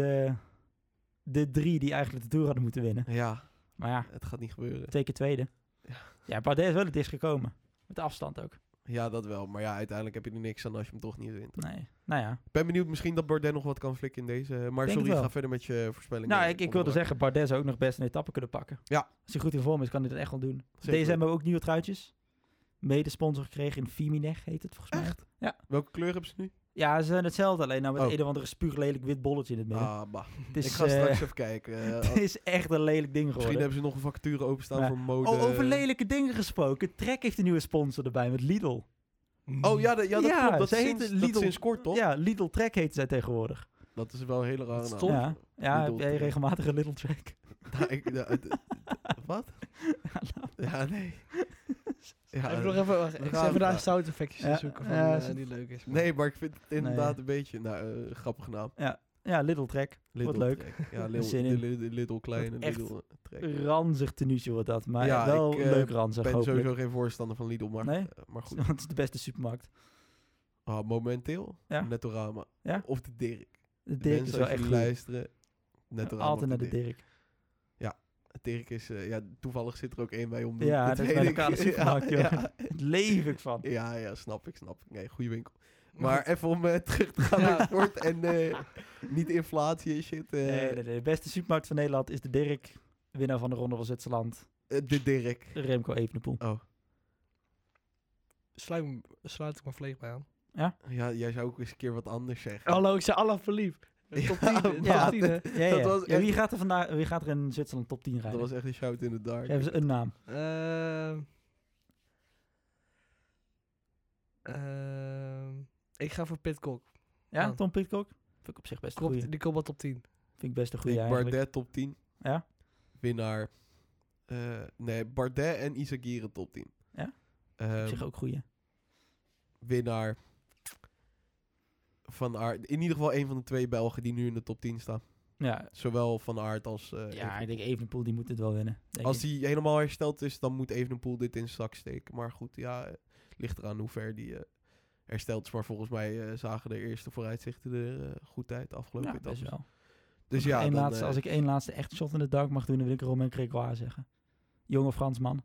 de 3 die eigenlijk de Tour hadden moeten winnen. Ja, Maar ja, het gaat niet gebeuren. 2 keer tweede. Ja. Ja, Bardet is wel het dichtst gekomen. Met de afstand ook. Ja, dat wel. Maar ja, uiteindelijk heb je er niks aan als je hem toch niet wint. Nee. Nou ja. Ik ben benieuwd misschien dat Bardet nog wat kan flikken in deze. Maar Denk sorry, het wel. ga verder met je voorspelling. Nou, ik wilde zeggen, Bardet zou ook nog best een etappe kunnen pakken. Ja. Als hij goed in vorm is, kan hij dat echt wel doen. Zeker. Deze hebben we ook nieuwe truitjes. Medesponsor gekregen in Fiminech, heet het volgens mij. Echt? Ja. Welke kleur hebben ze nu? Ja, ze zijn hetzelfde, alleen nou met Oh. een of andere spuuglelijk wit bolletje in het midden. Ah, bah. Het is, Ik ga straks even kijken. het is echt een lelijk ding geworden. Misschien hebben ze nog een vacature openstaan Ja. voor mode. Oh, over lelijke dingen gesproken. Trek heeft een nieuwe sponsor erbij met Lidl. Oh ja, dat Ja, klopt. Dat zij sinds, heten dat Lidl. sinds kort, toch? Ja, Lidl Trek heet zij tegenwoordig. Dat is wel een hele rare naam. Top. Ja, ja Lidl heb jij Trek. regelmatig een Lidl Trek? Nou, wat? Ja, nee. Ja, Even nog even, wacht, we ik gaan- zit even naar soundeffectjes Ja, te zoeken van, ja, die leuk is. nee, maar ik vind het inderdaad Nee. een beetje een grappige naam. Ja, Lidl Trek. Wordt leuk. Trek. Ja, Zin in. Lidl kleine, Wordt echt Lidl Trek. Ranzig tenuutje wordt dat, maar Ja, wel ik, leuk ranzig, Ik ben hopelijk. sowieso geen voorstander van Lidl, maar, Nee? maar goed. Want het is de beste supermarkt. Momenteel, Ja. Nettorama. Ja? Of de Dirk. De Dirk is Mensen, wel als echt jullie goed. luisteren, Nettorama Altijd of naar de Dirk. Dirk is, toevallig zit er ook één bij om de Ja, de dat is tweede bij de lokale keer. supermarkt, joh. Ja, Het leef ik van. ja, snap ik. Nee, goede winkel. Maar even om terug te gaan naar sport en niet inflatie en shit. Nee. De beste supermarkt van Nederland is de Dirk. Winnaar van de Ronde van Zwitserland. De Dirk. Remco Evenepoel. Oh, Sluit ik maar volledig bij aan. ja, jij zou ook eens een keer wat anders zeggen. Hallo, ik zei Allah verliefd. Top 10, Ja, top ja, 10, hè. Ja. Dat was Ja, wie echt- gaat er in Zwitserland top 10 rijden? Dat was echt een shout in the dark. Geef ze een naam. Ik ga voor Pitcock. Ja, Ja. Tom Pidcock? Vind ik op zich best een goeie. Die komt wel top 10. Vind ik best een Ik goeie denk eigenlijk. Bardet top 10. Ja? Winnaar. Nee, Bardet en Izagirre top 10. Ja? Op zich ook goeie. Winnaar. Van Aert. In ieder geval een van de 2 Belgen die nu in de top 10 staan. Ja, Zowel Van Aert als ja, Evenepoel. ik denk Evenepoel die moet het wel winnen. denk Als ik. hij helemaal hersteld is, dan moet Evenepoel dit in zijn zak steken. Maar goed, ja, ligt eraan hoe ver die hersteld is. Maar volgens mij zagen de eerste vooruitzichten er goed uit de afgelopen Ja, best etappes. wel. Dus ja, dan, Als ik één laatste echt shot in de dark mag doen, dan wil ik Romain Grégoire zeggen. Jonge Fransman.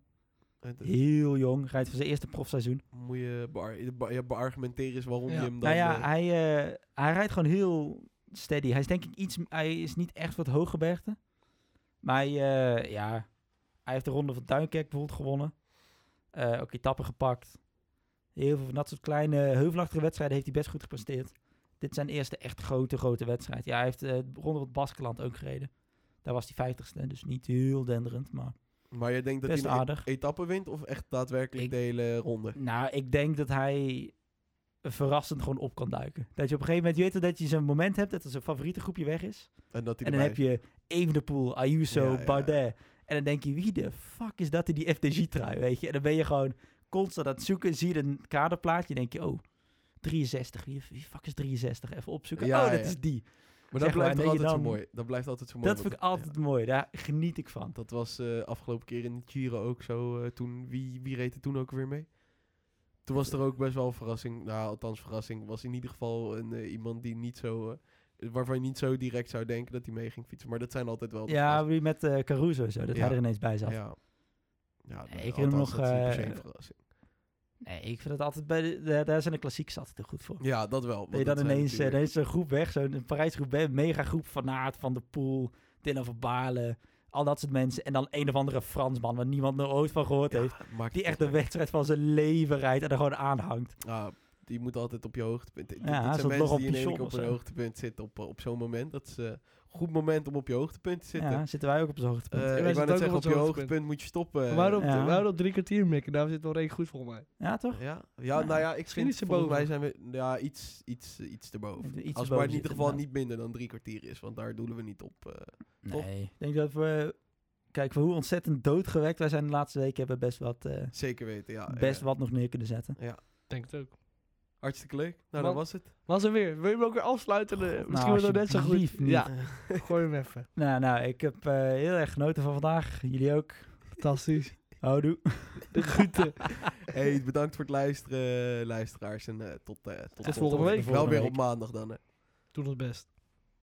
Heel jong. Rijdt voor zijn eerste profseizoen. moet je beargumenteren is waarom Ja. je hem dan... Nou ja, hij rijdt gewoon heel steady. Hij is denk ik hij is niet echt wat hooggebergte. Maar hij heeft de ronde van Duinkerk bijvoorbeeld gewonnen. Ook etappen gepakt. Heel veel van dat soort kleine heuvelachtige wedstrijden heeft hij best goed gepresteerd. Dit is zijn eerste echt grote wedstrijd. Ja, hij heeft de ronde van het Baskeland ook gereden. Daar was hij 50ste, dus niet heel denderend, maar Maar je denkt dat best hij een aardig. etappe wint of echt daadwerkelijk Ik- de hele ronde? Nou, ik denk dat hij verrassend gewoon op kan duiken. Dat je op een gegeven moment, je weet wel dat je zo'n moment hebt dat er zijn favoriete groepje weg is. En dat hij En dan erbij heb je Evenepoel, Ayuso, Ja, ja. Bardet. En dan denk je, wie de fuck is dat in die FDG-trui, weet je? En dan ben je gewoon constant aan het zoeken. Zie je een kaderplaatje, denk je, oh, 63. Wie fuck is 63? Even opzoeken. Ja, oh, dat ja. is die. Maar Zeg dat blijft maar, toch en dat altijd je zo dan- mooi. Dat blijft altijd zo mooi. Dat vind ik altijd mooi. Daar geniet ik van. Dat was afgelopen keer in de Giro ook zo. Toen, wie reed er toen ook weer mee? Toen was er ook best wel een verrassing. Nou, althans verrassing. Was in ieder geval iemand die niet zo... waarvan je niet zo direct zou denken dat hij mee ging fietsen. Maar dat zijn altijd wel... de Ja, verrassingen. wie met Caruso zo, dat Ja. hij er ineens bij zat. Ja. Ja, Nee, ik herinner me althans, nog, dat is niet per se een verrassing. Nee, ik vind het altijd daar zijn de klassiekers altijd heel goed voor. Ja, dat wel. Dat je dan ineens zo'n groep weg, zo'n Parijsgroep, een mega groep van Aert, Van der Poel, Dylan van Baarle, al dat soort mensen. En dan een of andere Fransman, waar niemand nog ooit van gehoord heeft, die echt de wedstrijd van zijn leven rijdt en er gewoon aanhangt. Die moet altijd op je hoogtepunt. Ja, Dit zo'n zijn Laurent mensen die in één Pichon keer of op een zo. hoogtepunt zitten op zo'n moment. Dat ze goed moment om op je hoogtepunt te zitten. Ja, zitten wij ook op zo'n hoogtepunt. wij Ik wou zitten net ook zeggen, op op je ons hoogtepunt moet je stoppen. Waarom op 3 kwartier mikken? Daar zit wel redelijk goed volgens mij. Ja, toch? Ja, Ja, nou ja, ik misschien vind iets volgens mij erboven. zijn we iets erboven. Iets Als erboven het maar in ieder zitten, geval inderdaad. niet minder dan 3 kwartier is, want daar doelen we niet op. Toch? Nee, ik denk dat we... Kijk, voor hoe ontzettend doodgewekt wij zijn de laatste weken, hebben we Zeker weten, ja. best wat nog neer kunnen zetten. Denk het ook. Hartstikke leuk. Nou, Man. dat was het. Was er weer? Wil je hem ook weer afsluiten? Misschien nou, wordt het net zo goed. alsjeblieft niet. Ja, gooi hem even. Nou, ik heb heel erg genoten van vandaag. Jullie ook. Fantastisch. Houdoe. De groeten. Hey, bedankt voor het luisteren, luisteraars. En tot volgende week. Wel weer op maandag dan, hè. Doe ons best.